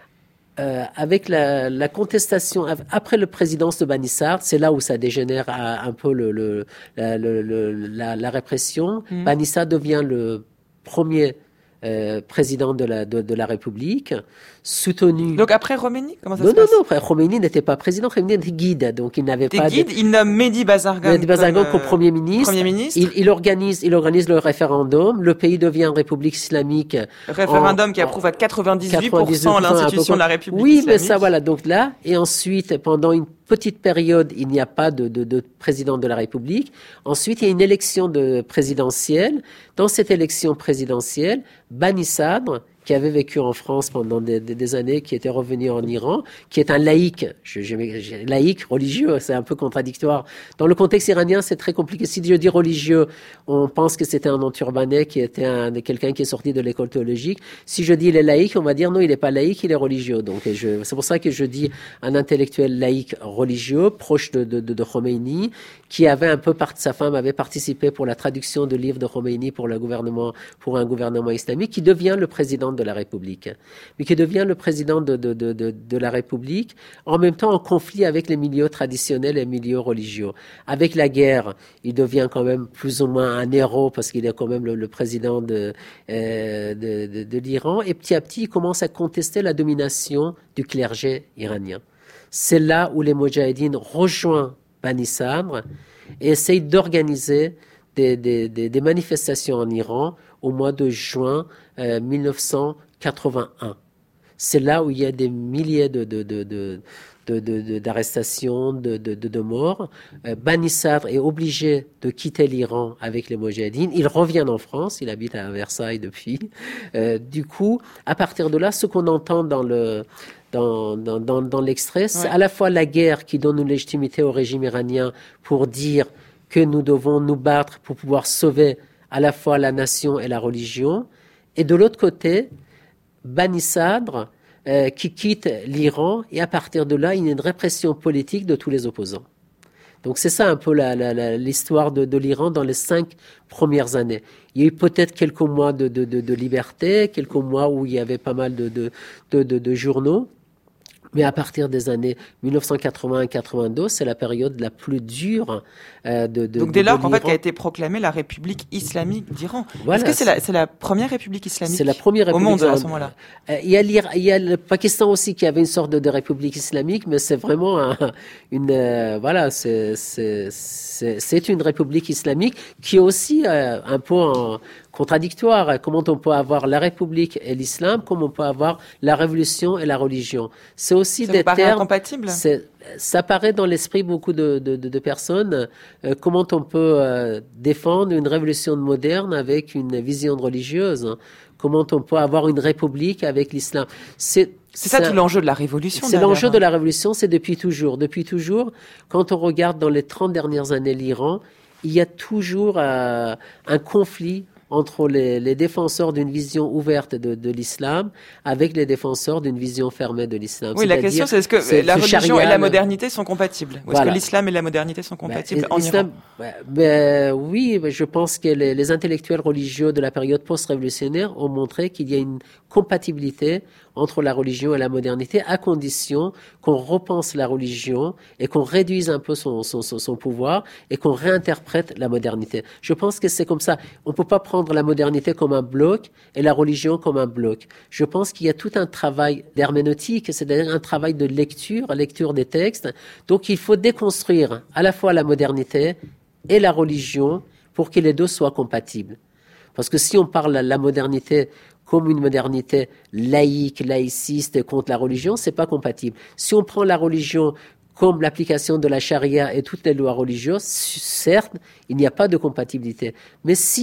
Euh, avec la, la contestation après la présidence de Banissard, c'est là où ça dégénère à, un peu le, le, la, le, le, la, la répression. Mmh. Banissard devient le premier Euh, président de la de, de la République, soutenu. Donc après Khomeini, comment ça non, se passe? Non, non, non. Khomeini n'était pas président. Khomeini était guide, donc il n'avait Des pas. Guide, de... Il nomme Mehdi Bazargan. Mehdi Bazargan comme, comme euh, premier ministre. Premier ministre. Il, il organise, il organise le référendum. Le pays devient république islamique. Référendum en, qui approuve à quatre-vingt-dix-huit pour cent l'institution de la République oui, islamique. Oui, mais ça, voilà. Donc là, et ensuite, pendant une petite période, il n'y a pas de, de, de président de la République. Ensuite, il y a une élection de présidentielle. Dans cette élection présidentielle, Bani Sadr, qui avait vécu en France pendant des, des, des années, qui était revenu en Iran, qui est un laïc, je, je, je, laïc, religieux, c'est un peu contradictoire. Dans le contexte iranien, c'est très compliqué. Si je dis religieux, on pense que c'était un non-turbanais qui était un, quelqu'un qui est sorti de l'école théologique. Si je dis il est laïque, on va dire non, il n'est pas laïque, il est religieux. Donc, je, c'est pour ça que je dis un intellectuel laïque religieux, proche de, de, de, de Khomeini, qui avait un peu, part, sa femme avait participé pour la traduction de livres de Khomeini pour le gouvernement, pour un gouvernement islamique, qui devient le président de la République, mais qui devient le président de, de, de, de, de la République, en même temps en conflit avec les milieux traditionnels et les milieux religieux. Avec la guerre, il devient quand même plus ou moins un héros, parce qu'il est quand même le, le président de, euh, de, de, de l'Iran, et petit à petit, il commence à contester la domination du clergé iranien. C'est là où les Moudjahidines rejoignent Bani Sadr et essayent d'organiser des, des, des, des manifestations en Iran au mois de juin euh, mille neuf cent quatre-vingt-un. C'est là où il y a des milliers de, de, de, de, de, de, de, d'arrestations, de, de, de, de morts. Euh, Bani Sadr est obligé de quitter l'Iran avec les Moudjahidines. Il revient en France, il habite à Versailles depuis. Euh, du coup, à partir de là, ce qu'on entend dans le... Dans, dans, dans, dans l'extrait, c'est ouais. à la fois la guerre qui donne une légitimité au régime iranien pour dire que nous devons nous battre pour pouvoir sauver à la fois la nation et la religion, et de l'autre côté, Bani Sadr euh, qui quitte l'Iran, et à partir de là, il y a une répression politique de tous les opposants. Donc c'est ça un peu la, la, la, l'histoire de, de l'Iran dans les cinq premières années. Il y a eu peut-être quelques mois de, de, de, de liberté, quelques mois où il y avait pas mal de, de, de, de, de journaux. Mais à partir des années mille neuf cent quatre-vingt quatre-vingt-deux, c'est la période la plus dure euh, de, de Donc dès lors de qu'en fait qu'a été proclamée la République islamique d'Iran. Voilà, Est-ce que c'est la, c'est la première République islamique c'est la première République au monde à ce moment-là? euh, Il y a il y a le Pakistan aussi qui avait une sorte de, de République islamique, mais c'est vraiment un, une euh, voilà, c'est c'est c'est c'est une République islamique qui est aussi euh, un peu en contradictoire. Comment on peut avoir la République et l'islam, comment on peut avoir la révolution et la religion. C'est aussi ça des vous paraît termes. Incompatible. C'est, ça paraît dans l'esprit beaucoup de, de, de, de personnes. Euh, comment on peut euh, défendre une révolution moderne avec une vision religieuse, hein. Comment on peut avoir une république avec l'islam. C'est C'est ça, ça tout l'enjeu de la révolution. C'est l'enjeu de la révolution, c'est depuis toujours. Depuis toujours, quand on regarde dans les trente dernières années l'Iran, il y a toujours euh, un conflit entre les, les défenseurs d'une vision ouverte de, de l'islam avec les défenseurs d'une vision fermée de l'islam. Oui, la question c'est est-ce que c'est la religion charia, et la modernité sont compatibles? Ou est-ce voilà. que l'islam et la modernité sont compatibles ben, en Iran? Ben, ben, oui, ben, je pense que les, les intellectuels religieux de la période post-révolutionnaire ont montré qu'il y a une compatibilité entre la religion et la modernité, à condition qu'on repense la religion et qu'on réduise un peu son, son, son, son pouvoir et qu'on réinterprète la modernité. Je pense que c'est comme ça. On ne peut pas prendre la modernité comme un bloc et la religion comme un bloc. Je pense qu'il y a tout un travail d'herméneutique, c'est-à-dire un travail de lecture, lecture des textes. Donc il faut déconstruire à la fois la modernité et la religion pour que les deux soient compatibles. Parce que si on parle de la modernité comme une modernité laïque, laïciste contre la religion, c'est pas compatible. Si on prend la religion comme l'application de la charia et toutes les lois religieuses, certes, il n'y a pas de compatibilité. Mais si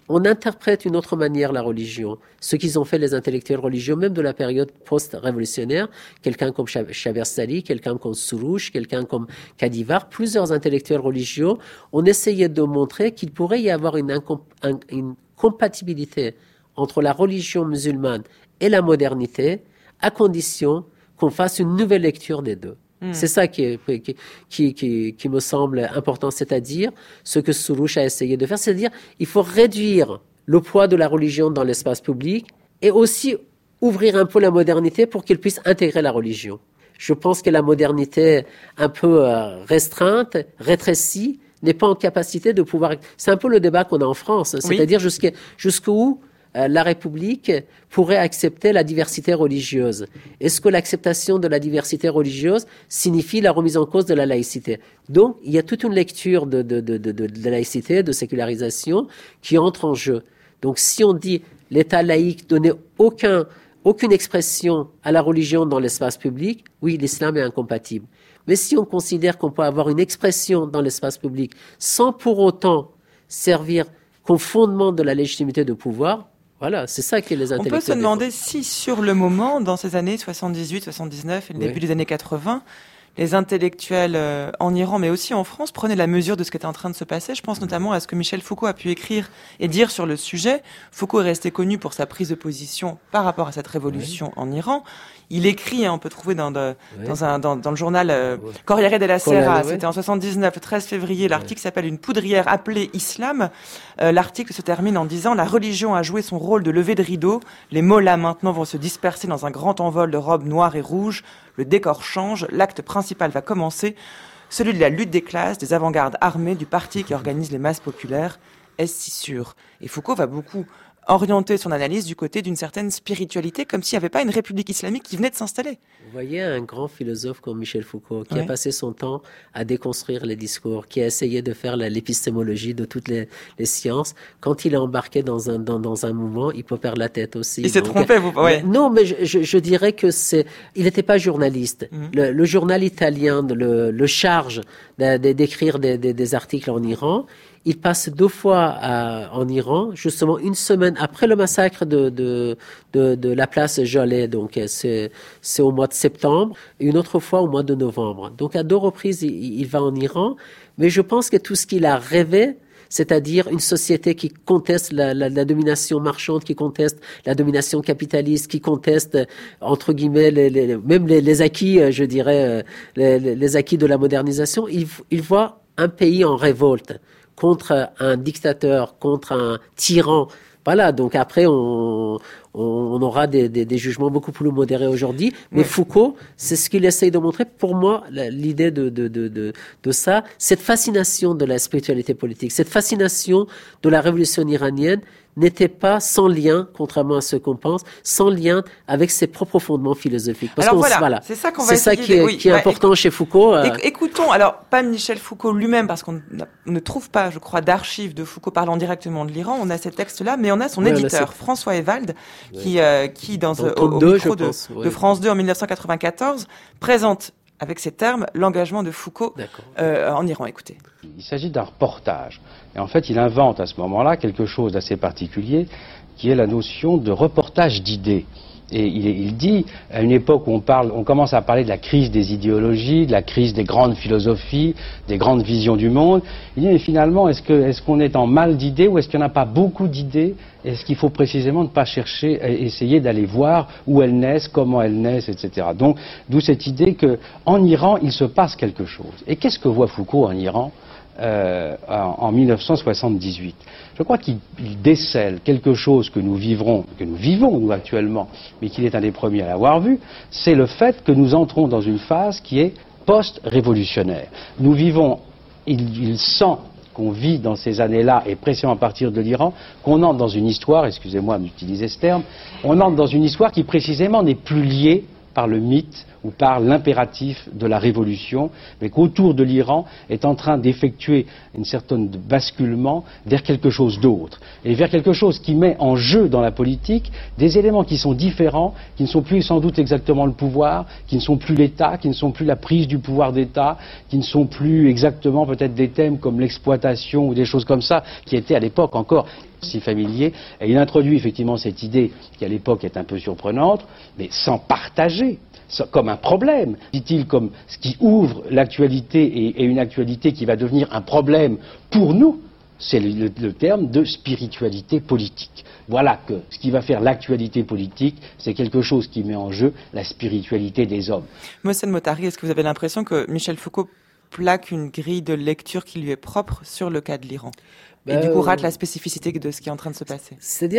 on interprète d'une autre manière la religion. Ce qu'ils ont fait les intellectuels religieux, même de la période post-révolutionnaire, quelqu'un comme Shabersali, quelqu'un comme Soroush, quelqu'un comme Kadivar, plusieurs intellectuels religieux ont essayé de montrer qu'il pourrait y avoir une, un, une compatibilité entre la religion musulmane et la modernité, à condition qu'on fasse une nouvelle lecture des deux. Mmh. C'est ça qui, qui, qui, qui, qui me semble important, c'est-à-dire ce que Soroush a essayé de faire, c'est-à-dire il faut réduire le poids de la religion dans l'espace public et aussi ouvrir un peu la modernité pour qu'elle puisse intégrer la religion. Je pense que la modernité un peu restreinte, rétrécie, n'est pas en capacité de pouvoir... C'est un peu le débat qu'on a en France, c'est-à-dire oui. jusqu'à, jusqu'où euh, la République pourrait accepter la diversité religieuse. Est-ce que l'acceptation de la diversité religieuse signifie la remise en cause de la laïcité? Donc, il y a toute une lecture de, de, de, de, de la laïcité, de sécularisation, qui entre en jeu. Donc, si on dit l'État laïque donnait aucun, aucune expression à la religion dans l'espace public, oui, l'islam est incompatible. Mais si on considère qu'on peut avoir une expression dans l'espace public sans pour autant servir comme fondement de la légitimité de pouvoir, voilà, c'est ça qui les intellectuels. On peut se demander si, sur le moment, dans ces années soixante-dix-huit, soixante-dix-neuf et le oui. début des années quatre-vingts, les intellectuels euh, en Iran, mais aussi en France, prenaient la mesure de ce qui était en train de se passer. Je pense notamment à ce que Michel Foucault a pu écrire et dire sur le sujet. Foucault est resté connu pour sa prise de position par rapport à cette révolution oui. en Iran. Il écrit, hein, on peut trouver dans, de, oui. dans, un, dans, dans le journal euh, oui. Corriere della Sera, oui. c'était en soixante-dix-neuf, le treize février, l'article oui. s'appelle « Une poudrière appelée Islam ». Euh, l'article se termine en disant « La religion a joué son rôle de lever de rideau. Les mollahs maintenant vont se disperser dans un grand envol de robes noires et rouges. Le décor change, l'acte principal va commencer, celui de la lutte des classes, des avant-gardes armées, du parti qui organise les masses populaires. Est-ce si sûr ?» Et Foucault va beaucoup orienter son analyse du côté d'une certaine spiritualité, comme s'il n'y avait pas une république islamique qui venait de s'installer. Vous voyez un grand philosophe comme Michel Foucault, qui oui. a passé son temps à déconstruire les discours, qui a essayé de faire la, l'épistémologie de toutes les, les sciences. Quand il est embarqué dans un, dans, dans un mouvement, il peut perdre la tête aussi. Il s'est trompé, vous ouais. Non, mais je, je, je dirais que c'est... Il n'était pas journaliste. Mm-hmm. Le, le journal italien le, le charge de, de, d'écrire des, des, des articles en Iran. Il passe deux fois à, en Iran, justement une semaine après le massacre de, de, de, de la place Jaleh, donc c'est, c'est au mois de septembre, et une autre fois au mois de novembre. Donc à deux reprises, il, il va en Iran, mais je pense que tout ce qu'il a rêvé, c'est-à-dire une société qui conteste la, la, la domination marchande, qui conteste la domination capitaliste, qui conteste, entre guillemets, les, les, même les, les acquis, je dirais, les, les acquis de la modernisation, il, il voit un pays en révolte contre un dictateur, contre un tyran. Voilà, donc après, on, on aura des, des, des jugements beaucoup plus modérés aujourd'hui. Mais oui. Foucault, c'est ce qu'il essaye de montrer. Pour moi, l'idée de, de, de, de, de ça, cette fascination de la spiritualité politique, cette fascination de la révolution iranienne, n'était pas sans lien, contrairement à ce qu'on pense, sans lien avec ses propres fondements philosophiques. Parce alors qu'on, voilà, voilà, c'est ça qu'on va c'est essayer ça qui est, de, oui, qui est bah, important éc- chez Foucault. Euh... Écoutons, alors pas Michel Foucault lui-même, parce qu'on ne trouve pas, je crois, d'archives de Foucault parlant directement de l'Iran. On a ces textes-là, mais on a son oui, éditeur, cette... François Evald, oui. qui, euh, qui dans, dans au, au deux, micro de, pense, oui. de France deux en dix-neuf cent quatre-vingt-quatorze, présente avec ces termes l'engagement de Foucault euh, en Iran. Écoutez. Il s'agit d'un reportage. Et en fait, il invente à ce moment-là quelque chose d'assez particulier, qui est la notion de reportage d'idées. Et il, il dit, à une époque où on, parle, on commence à parler de la crise des idéologies, de la crise des grandes philosophies, des grandes visions du monde, il dit, mais finalement, est-ce, que, est-ce qu'on est en mal d'idées ou est-ce qu'il n'y en a pas beaucoup d'idées? Est-ce qu'il faut précisément ne pas chercher, essayer d'aller voir où elles naissent, comment elles naissent, et cetera. Donc, d'où cette idée qu'en Iran, il se passe quelque chose. Et qu'est-ce que voit Foucault en Iran euh, en, en mille neuf cent soixante-dix-huit? Je crois qu'il décèle quelque chose que nous vivrons, que nous vivons nous actuellement, mais qu'il est un des premiers à l'avoir vu, c'est le fait que nous entrons dans une phase qui est post-révolutionnaire. Nous vivons, il, il sent qu'on vit dans ces années-là, et précisément à partir de l'Iran, qu'on entre dans une histoire, excusez-moi d'utiliser ce terme, on entre dans une histoire qui précisément n'est plus liée par le mythe ou par l'impératif de la révolution, mais qu'autour de l'Iran est en train d'effectuer une certaine basculement vers quelque chose d'autre, et vers quelque chose qui met en jeu dans la politique des éléments qui sont différents, qui ne sont plus sans doute exactement le pouvoir, qui ne sont plus l'État, qui ne sont plus la prise du pouvoir d'État, qui ne sont plus exactement peut-être des thèmes comme l'exploitation ou des choses comme ça, qui étaient à l'époque encore si familier, et il introduit effectivement cette idée qui à l'époque est un peu surprenante, mais sans partager, sans, comme un problème, dit-il, comme ce qui ouvre l'actualité et, et une actualité qui va devenir un problème pour nous, c'est le, le, le terme de spiritualité politique. Voilà que ce qui va faire l'actualité politique, c'est quelque chose qui met en jeu la spiritualité des hommes. Mohsen Mottari, est-ce que vous avez l'impression que Michel Foucault plaque une grille de lecture qui lui est propre sur le cas de l'Iran ? Et euh, du coup rate la spécificité de ce qui est en train de se passer. C'est-à-dire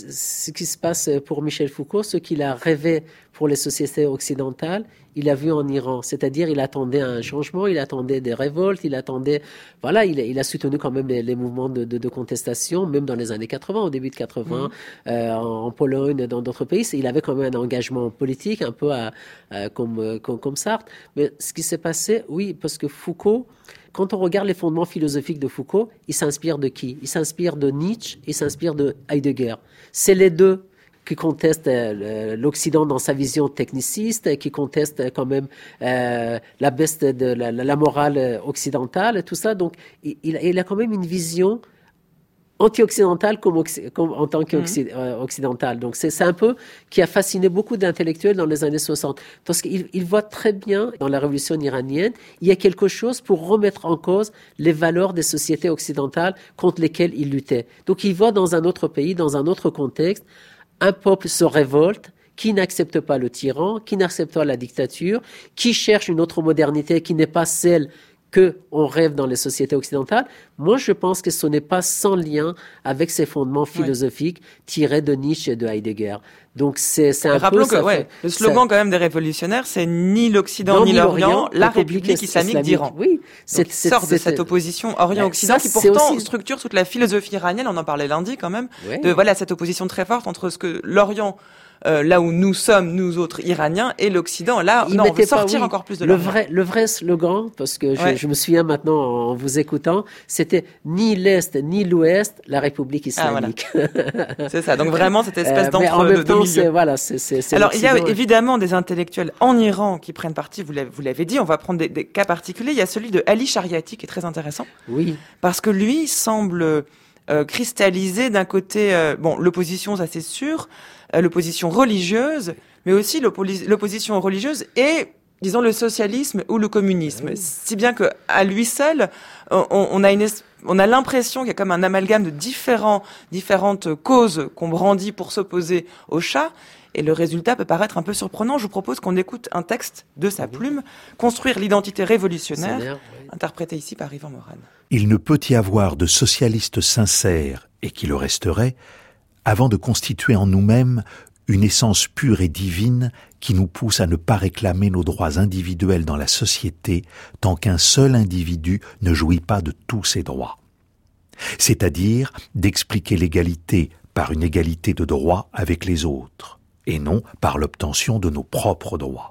ce qui se passe pour Michel Foucault, ce qu'il a rêvé pour les sociétés occidentales, il a vu en Iran. C'est-à-dire il attendait un changement, il attendait des révoltes, il attendait... Voilà, il, il a soutenu quand même les, les mouvements de, de, de contestation, même dans les années quatre-vingts, au début de quatre-vingts, mmh. euh, en, en Pologne, dans d'autres pays. Il avait quand même un engagement politique, un peu à, à, comme, comme, comme Sartre. Mais ce qui s'est passé, oui, parce que Foucault... Quand on regarde les fondements philosophiques de Foucault, il s'inspire de qui ? Il s'inspire de Nietzsche, il s'inspire de Heidegger. C'est les deux qui contestent euh, l'Occident dans sa vision techniciste, qui contestent quand même euh, la baisse de la, la morale occidentale, et tout ça. Donc, il, il a quand même une vision anti-occidentale comme, comme en tant qu'occidental. Mmh. Donc c'est, c'est un peu qui a fasciné beaucoup d'intellectuels dans les années soixante. Parce qu'il il voit très bien, dans la révolution iranienne, il y a quelque chose pour remettre en cause les valeurs des sociétés occidentales contre lesquelles il luttait. Donc il voit dans un autre pays, dans un autre contexte, un peuple se révolte, qui n'accepte pas le tyran, qui n'accepte pas la dictature, qui cherche une autre modernité qui n'est pas celle que on rêve dans les sociétés occidentales. Moi, je pense que ce n'est pas sans lien avec ces fondements philosophiques ouais. tirés de Nietzsche et de Heidegger. Donc, c'est, c'est un Rappelons peu... que, ouais, le slogan ça... quand même des révolutionnaires, c'est ni l'Occident non, ni l'Orient, l'Orient la République, République islamique, islamique d'Iran. Oui. C'est, Donc, c'est, sort c'est, de cette opposition Orient-Occident ça, qui pourtant aussi... structure toute la philosophie iranienne, on en parlait lundi quand même, ouais. de voilà cette opposition très forte entre ce que l'Orient... Euh, là où nous sommes, nous autres Iraniens, et l'Occident, là, non, on veut sortir pas, oui. encore plus de le vrai, le vrai slogan, parce que je, ouais. je me souviens maintenant en vous écoutant, c'était ni l'Est ni l'Ouest, la République islamique. Ah, voilà. C'est ça, donc vraiment cette espèce euh, d'entre en même de, temps, de c'est, voilà, c'est, c'est, c'est Alors, il y a évidemment des intellectuels en Iran qui prennent parti, vous l'avez, vous l'avez dit, on va prendre des, des cas particuliers. Il y a celui de Ali Shariati qui est très intéressant. Oui. Parce que lui semble euh, cristalliser d'un côté, euh, bon, l'opposition, ça c'est sûr, l'opposition religieuse, mais aussi l'opposition religieuse et, disons, le socialisme ou le communisme. Oui. Si bien que à lui seul, on, on a une, on a l'impression qu'il y a comme un amalgame de différents, différentes causes qu'on brandit pour s'opposer au Shah. Et le résultat peut paraître un peu surprenant. Je vous propose qu'on écoute un texte de sa plume, Construire l'identité révolutionnaire, oui. interprété ici par Yvan Morane. Il ne peut y avoir de socialistes sincères, et qui le resteraient, avant de constituer en nous-mêmes une essence pure et divine qui nous pousse à ne pas réclamer nos droits individuels dans la société tant qu'un seul individu ne jouit pas de tous ses droits. C'est-à-dire d'expliquer l'égalité par une égalité de droits avec les autres, et non par l'obtention de nos propres droits.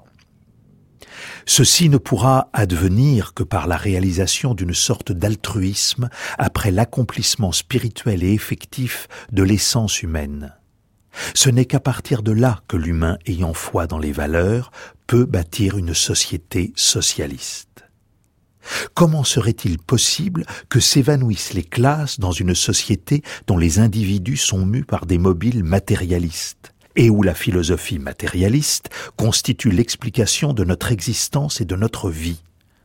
Ceci ne pourra advenir que par la réalisation d'une sorte d'altruisme après l'accomplissement spirituel et effectif de l'essence humaine. Ce n'est qu'à partir de là que l'humain ayant foi dans les valeurs peut bâtir une société socialiste. Comment serait-il possible que s'évanouissent les classes dans une société dont les individus sont mus par des mobiles matérialistes ? Et où la philosophie matérialiste constitue l'explication de notre existence et de notre vie.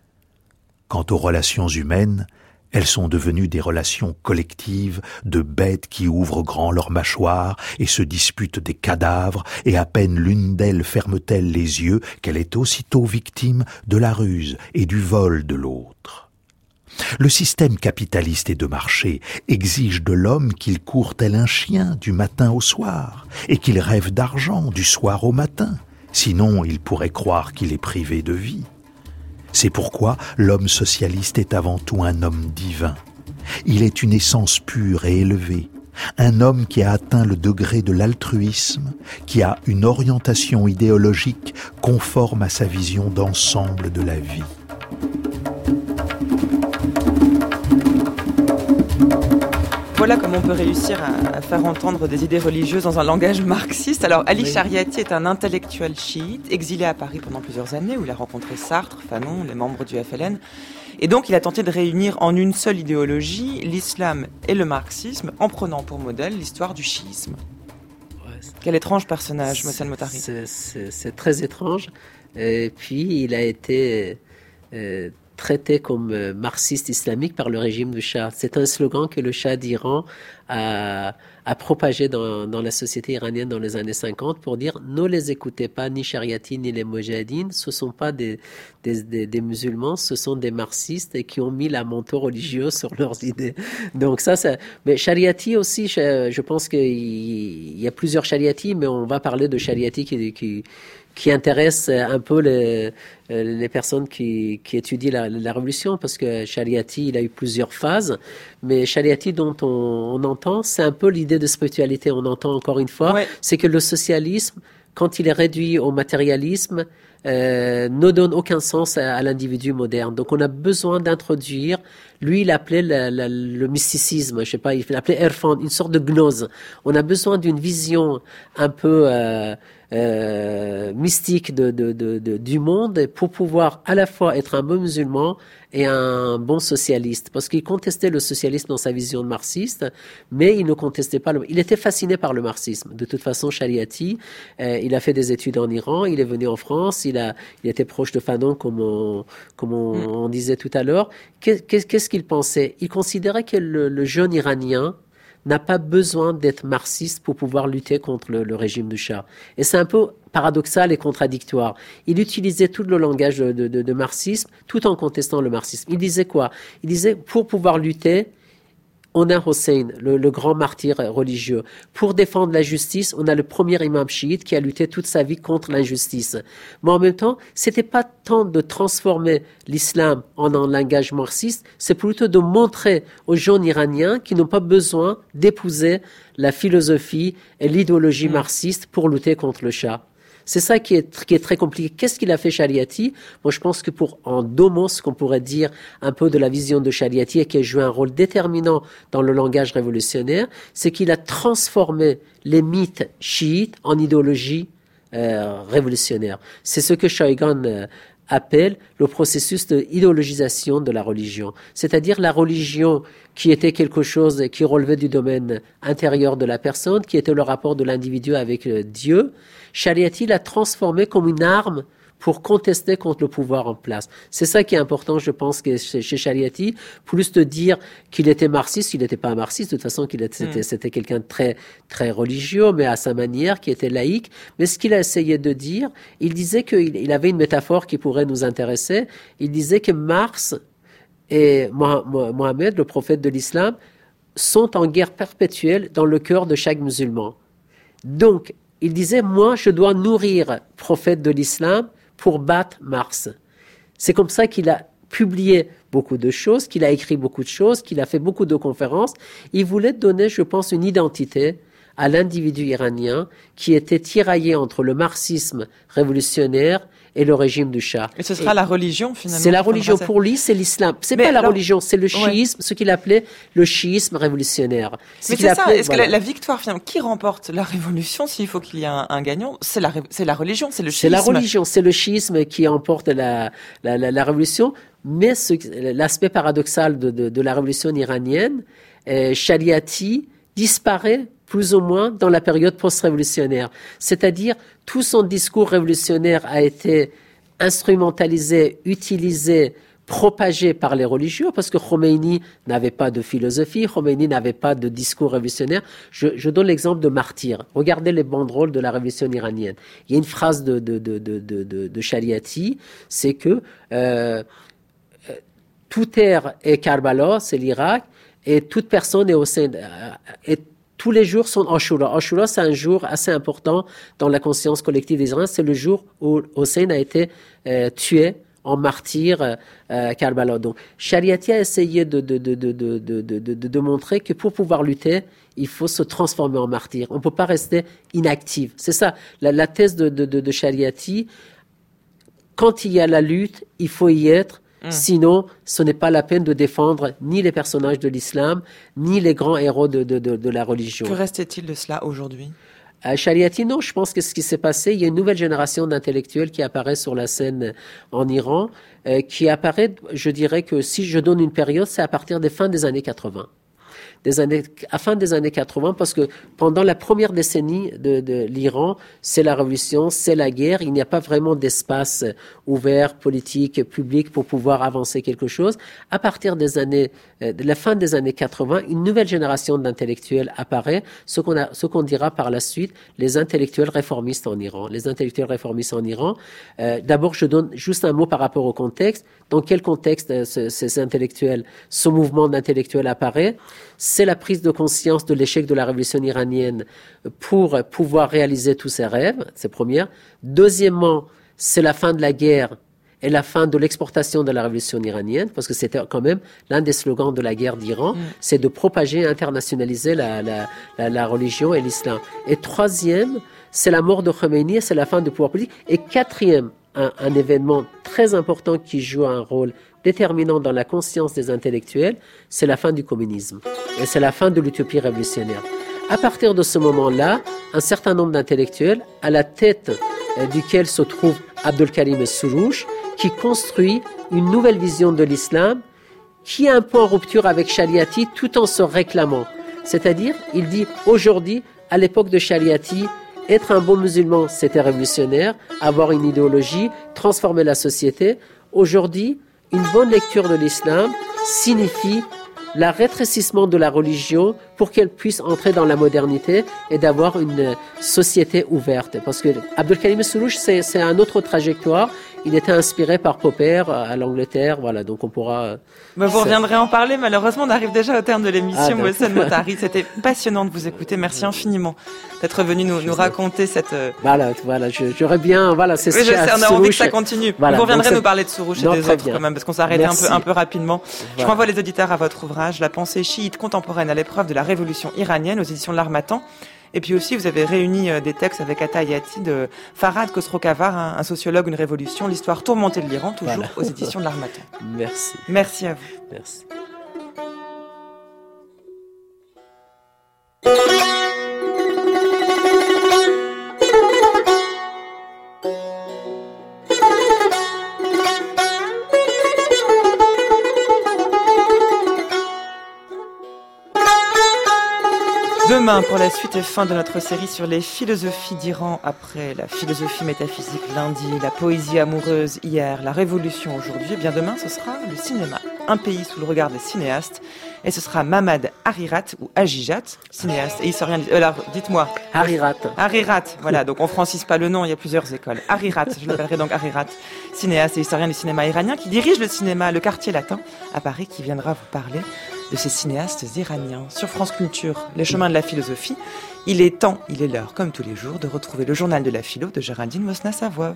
Quant aux relations humaines, elles sont devenues des relations collectives de bêtes qui ouvrent grand leurs mâchoires et se disputent des cadavres, et à peine l'une d'elles ferme-t-elle les yeux qu'elle est aussitôt victime de la ruse et du vol de l'autre. Le système capitaliste et de marché exige de l'homme qu'il court tel un chien du matin au soir et qu'il rêve d'argent du soir au matin, sinon il pourrait croire qu'il est privé de vie. C'est pourquoi l'homme socialiste est avant tout un homme divin. Il est une essence pure et élevée, un homme qui a atteint le degré de l'altruisme, qui a une orientation idéologique conforme à sa vision d'ensemble de la vie. voilà comment on peut réussir à, à faire entendre des idées religieuses dans un langage marxiste. Alors, Ali Oui. Shariati est un intellectuel chiite, exilé à Paris pendant plusieurs années, où il a rencontré Sartre, Fanon, les membres du F L N. Et donc, il a tenté de réunir en une seule idéologie l'islam et le marxisme, en prenant pour modèle l'histoire du chiisme. Quel étrange personnage, Mohsen Mottari. C'est, c'est, c'est très étrange. Et puis, il a été euh, traité comme euh, marxiste islamique par le régime du Shah. C'est un slogan que le Shah d'Iran a, a propagé dans, dans la société iranienne dans les années cinquante pour dire ne les écoutez pas, ni Shariati, ni les Mojahidines. Ce ne sont pas des, des, des, des musulmans, ce sont des marxistes et qui ont mis la manteau religieux sur leurs idées. Donc ça, ça mais Shariati aussi, je, je pense qu'il il y a plusieurs Shariati, mais on va parler de Shariati qui, qui qui intéresse un peu les, les personnes qui, qui étudient la, la révolution, parce que Shariati, il a eu plusieurs phases, mais Shariati dont on, on entend, c'est un peu l'idée de spiritualité. On entend encore une fois, ouais. C'est que le socialisme, quand il est réduit au matérialisme, euh, ne donne aucun sens à, à l'individu moderne. Donc on a besoin d'introduire, lui il appelait le, le, le mysticisme, je sais pas, il l'appelait Erfan, une sorte de gnose. On a besoin d'une vision un peu euh, euh, mystique de, de, de, de, du monde pour pouvoir à la fois être un bon musulman et un bon socialiste, parce qu'il contestait le socialisme dans sa vision marxiste, mais il ne contestait pas le... Il était fasciné par le marxisme. De toute façon, Shariati, euh, il a fait des études en Iran, il est venu en France, il a, il était proche de Fanon, comme on, comme on, mm. on disait tout à l'heure. Qu'est, qu'est-ce qu'il pensait? Il considérait que le, le jeune Iranien n'a pas besoin d'être marxiste pour pouvoir lutter contre le, le régime du Shah. Et c'est un peu paradoxal et contradictoire. Il utilisait tout le langage de, de, de marxisme tout en contestant le marxisme. Il disait quoi? Il disait, pour pouvoir lutter, on a Hossein, le, le grand martyr religieux. Pour défendre la justice, on a le premier imam chiite qui a lutté toute sa vie contre l'injustice. Mais en même temps, c'était pas tant de transformer l'islam en un langage marxiste, c'est plutôt de montrer aux jeunes iraniens qui n'ont pas besoin d'épouser la philosophie et l'idéologie mmh. marxiste pour lutter contre le Shah. C'est ça qui est, qui est très compliqué. Qu'est-ce qu'il a fait Shariati? Moi, je pense que pour, en deux mots, ce qu'on pourrait dire un peu de la vision de Shariati et qui a joué un rôle déterminant dans le langage révolutionnaire, c'est qu'il a transformé les mythes chiites en idéologie euh, révolutionnaire. C'est ce que Shaigan euh, appelle le processus de idéologisation de la religion. C'est-à-dire la religion qui était quelque chose qui relevait du domaine intérieur de la personne, qui était le rapport de l'individu avec Dieu. Shariati l'a transformé comme une arme pour contester contre le pouvoir en place. C'est ça qui est important, je pense, que chez, chez Shariati, plus de dire qu'il était marxiste, il n'était pas un marxiste, de toute façon, qu'il était, c'était, c'était quelqu'un de très, très religieux, mais à sa manière, qui était laïque. Mais ce qu'il a essayé de dire, il disait qu'il il avait une métaphore qui pourrait nous intéresser. Il disait que Marx et Mohammed, le prophète de l'islam, sont en guerre perpétuelle dans le cœur de chaque musulman. Donc, il disait, moi, je dois nourrir prophète de l'islam pour battre Marx. C'est comme ça qu'il a publié beaucoup de choses, qu'il a écrit beaucoup de choses, qu'il a fait beaucoup de conférences. Il voulait donner, je pense, une identité à l'individu iranien qui était tiraillé entre le marxisme révolutionnaire et le régime du Shah. Et ce sera et la religion, finalement. C'est la religion. Pour lui, c'est l'islam. C'est mais pas alors, la religion, c'est le chiisme, ouais. ce qu'il appelait le chiisme révolutionnaire. C'est mais c'est ça, appelait, est-ce voilà. que la, la victoire, finalement, qui remporte la révolution s'il faut qu'il y ait un, un gagnant? C'est la, c'est la religion, c'est le chiisme. C'est la religion, c'est le chiisme qui emporte la, la, la, la révolution. Mais ce, l'aspect paradoxal de, de, de la révolution iranienne, euh, Shariati disparaît plus ou moins dans la période post-révolutionnaire. C'est-à-dire, tout son discours révolutionnaire a été instrumentalisé, utilisé, propagé par les religieux, parce que Khomeini n'avait pas de philosophie, Khomeini n'avait pas de discours révolutionnaire. Je, je donne l'exemple de Martyr. Regardez les banderoles de la révolution iranienne. Il y a une phrase de, de, de, de, de, de, de Shariati, c'est que euh, toute terre est Karbala, c'est l'Irak, et toute personne est au sein de, est tous les jours sont Ashura. Ashura, c'est un jour assez important dans la conscience collective des Iraniens. C'est le jour où Hossein a été euh, tué en martyr euh, Karbala. Donc, Shariati a essayé de, de, de, de, de, de, de, de, de montrer que pour pouvoir lutter, il faut se transformer en martyr. On ne peut pas rester inactif. C'est ça, la, la thèse de, de, de, de Shariati. Quand il y a la lutte, il faut y être. Mmh. Sinon, ce n'est pas la peine de défendre ni les personnages de l'islam, ni les grands héros de, de, de, de la religion. Que restait-il de cela aujourd'hui ? À Shariati, non, je pense que ce qui s'est passé, il y a une nouvelle génération d'intellectuels qui apparaît sur la scène en Iran, euh, qui apparaît, je dirais que si je donne une période, c'est à partir des fins des années quatre-vingts. Des années, à fin des années quatre-vingts, parce que pendant la première décennie de, de l'Iran, c'est la révolution, c'est la guerre, il n'y a pas vraiment d'espace ouvert, politique, public pour pouvoir avancer quelque chose. À partir des années, de la fin des années quatre-vingts, une nouvelle génération d'intellectuels apparaît, ce qu'on a, ce qu'on dira par la suite, les intellectuels réformistes en Iran. Les intellectuels réformistes en Iran, euh, d'abord je donne juste un mot par rapport au contexte. Dans quel contexte euh, ce, ces intellectuels, ce mouvement d'intellectuels apparaît? C'est la prise de conscience de l'échec de la révolution iranienne pour pouvoir réaliser tous ses rêves, c'est première. Deuxièmement, c'est la fin de la guerre et la fin de l'exportation de la révolution iranienne, parce que c'était quand même l'un des slogans de la guerre d'Iran, mmh. c'est de propager, internationaliser la, la, la, la religion et l'islam. Et troisième, c'est la mort de Khomeini et c'est la fin du pouvoir politique. Et quatrième, un, un événement très important qui joue un rôle déterminant dans la conscience des intellectuels, c'est la fin du communisme. Et c'est la fin de l'utopie révolutionnaire. À partir de ce moment-là, un certain nombre d'intellectuels, à la tête euh, duquel se trouve Abdolkarim Soroush, qui construit une nouvelle vision de l'islam, qui est un peu en rupture avec Shariati, tout en se réclamant. C'est-à-dire, il dit, aujourd'hui, à l'époque de Shariati, être un bon musulman, c'était révolutionnaire, avoir une idéologie, transformer la société. Aujourd'hui, une bonne lecture de l'islam signifie le rétrécissement de la religion pour qu'elle puisse entrer dans la modernité et d'avoir une société ouverte. Parce que Abdolkarim Soroush, c'est, c'est un autre trajectoire. Il était inspiré par Popper à l'Angleterre, voilà, donc on pourra... Mais vous reviendrez en parler, malheureusement, on arrive déjà au terme de l'émission. Ah, Mohsen Mottari, c'était passionnant de vous écouter, merci infiniment d'être venu nous, nous raconter cette... Voilà, voilà, je, j'aurais bien, voilà, c'est oui, ce je sais, on a envie que ça continue. Voilà, vous reviendrez nous parler de Soroush et des autres bien. quand même, parce qu'on s'est arrêté un peu, un peu rapidement. Voilà. Je renvoie les auditeurs à votre ouvrage, La pensée chiite contemporaine à l'épreuve de la révolution iranienne, aux éditions de l'Harmattan. Et puis aussi, vous avez réuni des textes avec Ata Hayati de Farhad Khosrow-Kavar, un, un sociologue, une révolution, l'histoire tourmentée de l'Iran, toujours voilà. aux éditions de l'Harmattan. Merci. Merci à vous. Merci. Demain, pour la suite et fin de notre série sur les philosophies d'Iran, après la philosophie métaphysique lundi, la poésie amoureuse hier, la révolution aujourd'hui, et bien demain ce sera le cinéma, un pays sous le regard des cinéastes, et ce sera Mamad Harirat ou Hajijat, cinéaste, et il sort rien. Alors dites-moi. Harirat. Harirat, voilà. Donc on francise pas le nom, il y a plusieurs écoles. Harirat, je l'appellerai donc Harirat, cinéaste et historien du cinéma iranien qui dirige le cinéma, le Quartier Latin à Paris, qui viendra vous parler de ces cinéastes iraniens. Sur France Culture, les chemins de la philosophie, il est temps, il est l'heure, comme tous les jours, de retrouver le journal de la philo de Géraldine Mosna-Savoie.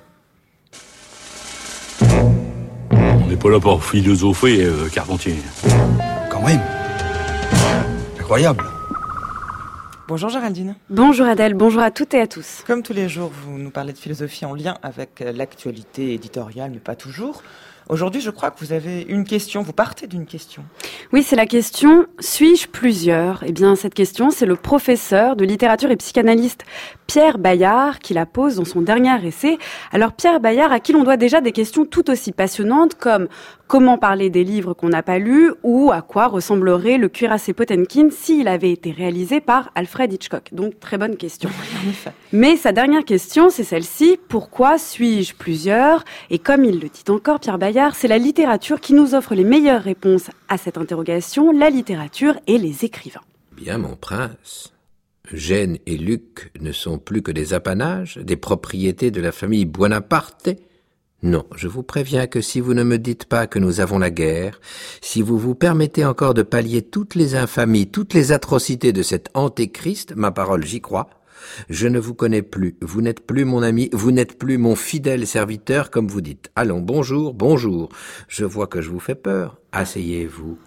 On n'est pas là pour philosopher, euh, Carpentier. Quand même. Incroyable. Bonjour Géraldine. Bonjour Adèle, bonjour à toutes et à tous. Comme tous les jours, vous nous parlez de philosophie en lien avec l'actualité éditoriale, mais pas toujours. Aujourd'hui, je crois que vous avez une question, vous partez d'une question. Oui, c'est la question « Suis-je plusieurs ?» Eh bien, cette question, c'est le professeur de littérature et psychanalyste Pierre Bayard qui la pose dans son dernier essai. Alors, Pierre Bayard, à qui l'on doit déjà des questions tout aussi passionnantes comme « Comment parler des livres qu'on n'a pas lus ?» ou « À quoi ressemblerait le cuirassé Potemkin s'il avait été réalisé par Alfred Hitchcock ?» Donc, très bonne question. Mais sa dernière question, c'est celle-ci « Pourquoi suis-je plusieurs ?» Et comme il le dit encore, Pierre Bayard, c'est la littérature qui nous offre les meilleures réponses à cette interrogation, la littérature et les écrivains. Bien, mon prince, Eugène et Luc ne sont plus que des apanages, des propriétés de la famille Buonaparte. Non, je vous préviens que si vous ne me dites pas que nous avons la guerre, si vous vous permettez encore de pallier toutes les infamies, toutes les atrocités de cet antéchrist, ma parole, j'y crois, je ne vous connais plus, vous n'êtes plus mon ami, vous n'êtes plus mon fidèle serviteur, comme vous dites. Allons, bonjour, bonjour. Je vois que je vous fais peur. Asseyez-vous.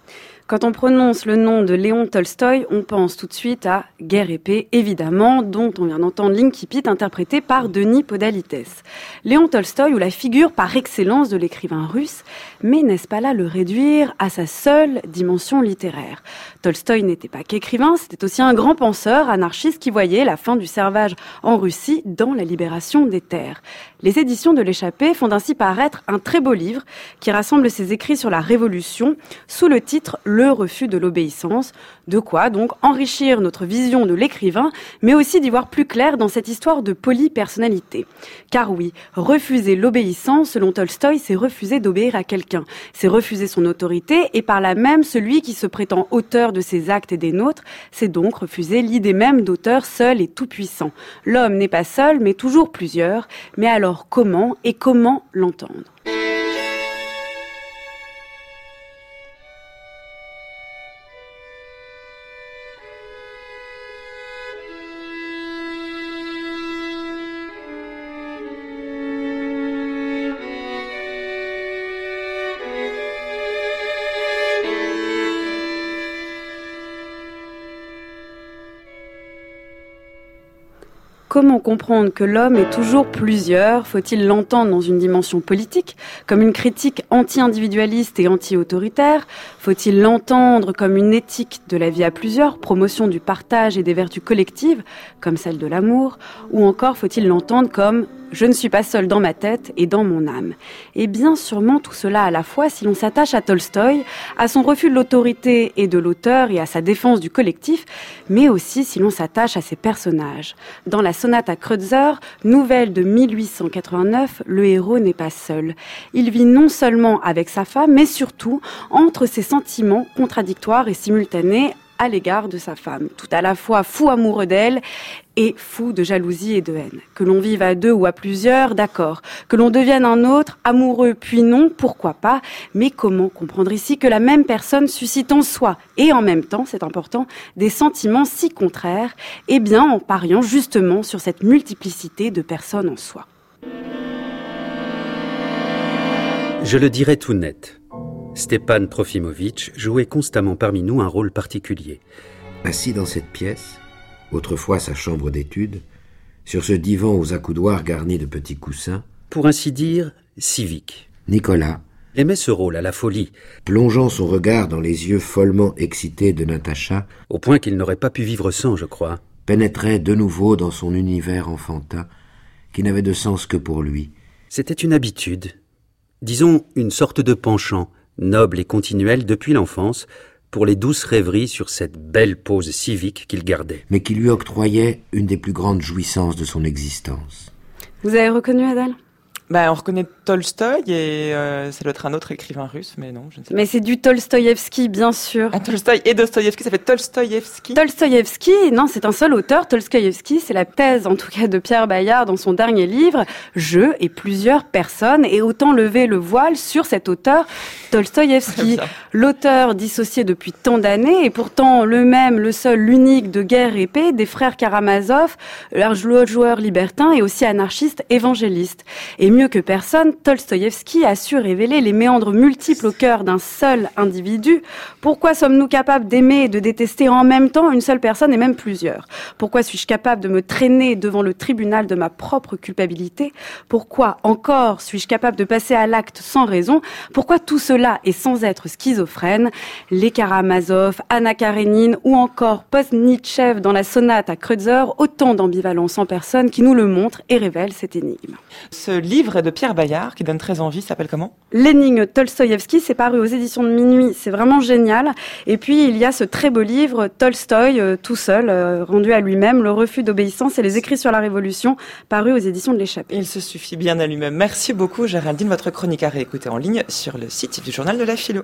Quand on prononce le nom de Léon Tolstoï, on pense tout de suite à Guerre et paix, évidemment, dont on vient d'entendre l'Inkipit interprété par Denis Podalites. Léon Tolstoï, ou la figure par excellence de l'écrivain russe, mais n'est-ce pas là le réduire à sa seule dimension littéraire ? Tolstoï n'était pas qu'écrivain, c'était aussi un grand penseur, anarchiste qui voyait la fin du servage en Russie dans la libération des terres. Les éditions de l'Échappée font ainsi paraître un très beau livre qui rassemble ses écrits sur la Révolution sous le titre « Le refus de l'obéissance ». De quoi donc enrichir notre vision de l'écrivain, mais aussi d'y voir plus clair dans cette histoire de polypersonnalité. Car oui, refuser l'obéissance, selon Tolstoï, c'est refuser d'obéir à quelqu'un. C'est refuser son autorité et par là même celui qui se prétend auteur de ses actes et des nôtres. C'est donc refuser l'idée même d'auteur seul et tout-puissant. L'homme n'est pas seul, mais toujours plusieurs. Mais alors comment et comment l'entendre ? Comment comprendre que l'homme est toujours plusieurs ? Faut-il l'entendre dans une dimension politique, comme une critique anti-individualiste et anti-autoritaire ? Faut-il l'entendre comme une éthique de la vie à plusieurs, promotion du partage et des vertus collectives, comme celle de l'amour ? Ou encore faut-il l'entendre comme « je ne suis pas seul dans ma tête et dans mon âme ». Et bien sûrement tout cela à la fois si l'on s'attache à Tolstoï, à son refus de l'autorité et de l'auteur et à sa défense du collectif, mais aussi si l'on s'attache à ses personnages. Dans la sonate à Kreutzer, nouvelle de mille huit cent quatre-vingt-neuf, le héros n'est pas seul. Il vit non seulement avec sa femme, mais surtout entre ses sentiments contradictoires et simultanés à l'égard de sa femme, tout à la fois fou amoureux d'elle et fou de jalousie et de haine. Que l'on vive à deux ou à plusieurs, d'accord. Que l'on devienne un autre, amoureux puis non, pourquoi pas. Mais comment comprendre ici que la même personne suscite en soi et en même temps, c'est important, des sentiments si contraires ? Eh bien, en pariant justement sur cette multiplicité de personnes en soi. Je le dirai tout net. Stepan Trofimovitch jouait constamment parmi nous un rôle particulier. Assis dans cette pièce, autrefois sa chambre d'études, sur ce divan aux accoudoirs garnis de petits coussins, pour ainsi dire, civique. Nicolas aimait ce rôle à la folie, plongeant son regard dans les yeux follement excités de Natacha, au point qu'il n'aurait pas pu vivre sans, je crois, pénétrait de nouveau dans son univers enfantin, qui n'avait de sens que pour lui. C'était une habitude, disons une sorte de penchant, noble et continuel depuis l'enfance, pour les douces rêveries sur cette belle pose civique qu'il gardait. Mais qui lui octroyait une des plus grandes jouissances de son existence. Vous avez reconnu Adèle ? Ben, on reconnaît Tolstoï et euh, ça doit être un autre écrivain russe, mais non, je ne sais pas. Mais c'est du Tolstoïevski, bien sûr. Ah, Tolstoï et Dostoïevski, ça fait Tolstoïevski. Tolstoïevski, non, c'est un seul auteur. Tolstoïevski, c'est la thèse, en tout cas, de Pierre Bayard dans son dernier livre, Je et plusieurs personnes, et autant lever le voile sur cet auteur, Tolstoïevski. L'auteur dissocié depuis tant d'années, et pourtant le même, le seul, l'unique de Guerre et paix, des frères Karamazov, un joueur libertin et aussi anarchiste évangéliste. Et mieux que personne, Tolstoïevski a su révéler les méandres multiples au cœur d'un seul individu. Pourquoi sommes-nous capables d'aimer et de détester en même temps une seule personne et même plusieurs ? Pourquoi suis-je capable de me traîner devant le tribunal de ma propre culpabilité ? Pourquoi encore suis-je capable de passer à l'acte sans raison ? Pourquoi tout cela est sans être schizophrène ? Les Karamazov, Anna Karénine ou encore Postnitchev dans la sonate à Kreutzer, autant d'ambivalence en personne qui nous le montrent et révèlent cette énigme. Ce livre de Pierre Bayard, qui donne très envie, s'appelle comment ? L'énigme Tolstoïevski, c'est paru aux éditions de Minuit, c'est vraiment génial. Et puis il y a ce très beau livre, Tolstoï, euh, tout seul, euh, rendu à lui-même, Le refus d'obéissance et les écrits sur la Révolution, paru aux éditions de l'Échappée. Il se suffit bien à lui-même. Merci beaucoup Géraldine, votre chronique à réécouter en ligne sur le site du Journal de la Philo.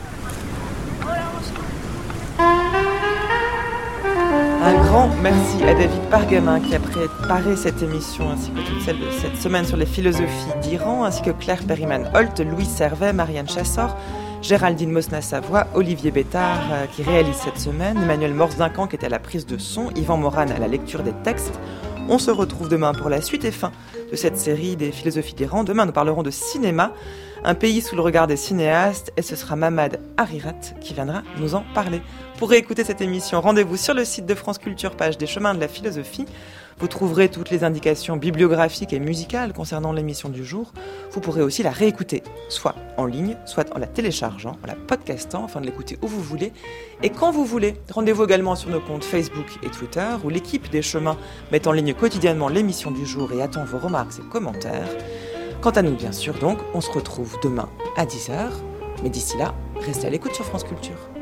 Un grand merci à David Pargamin qui a préparé cette émission ainsi que toutes celles de cette semaine sur les philosophies d'Iran, ainsi que Claire Perryman-Holt, Louis Servet, Marianne Chassor, Géraldine Mosna-Savoie, Olivier Bétard euh, qui réalise cette semaine, Emmanuel Morse-Duncan qui était à la prise de son, Yvan Morane à la lecture des textes. On se retrouve demain pour la suite et fin de cette série des philosophies d'Iran. Demain, nous parlerons de cinéma Un pays sous le regard des cinéastes, et ce sera Mamad Harirat qui viendra nous en parler. Pour réécouter cette émission, rendez-vous sur le site de France Culture, page des chemins de la philosophie. Vous trouverez toutes les indications bibliographiques et musicales concernant l'émission du jour. Vous pourrez aussi la réécouter, soit en ligne, soit en la téléchargeant, en la podcastant, afin de l'écouter où vous voulez et quand vous voulez. Rendez-vous également sur nos comptes Facebook et Twitter, où l'équipe des chemins met en ligne quotidiennement l'émission du jour et attend vos remarques et commentaires. Quant à nous, bien sûr, donc, on se retrouve demain à dix heures. Mais d'ici là, restez à l'écoute sur France Culture.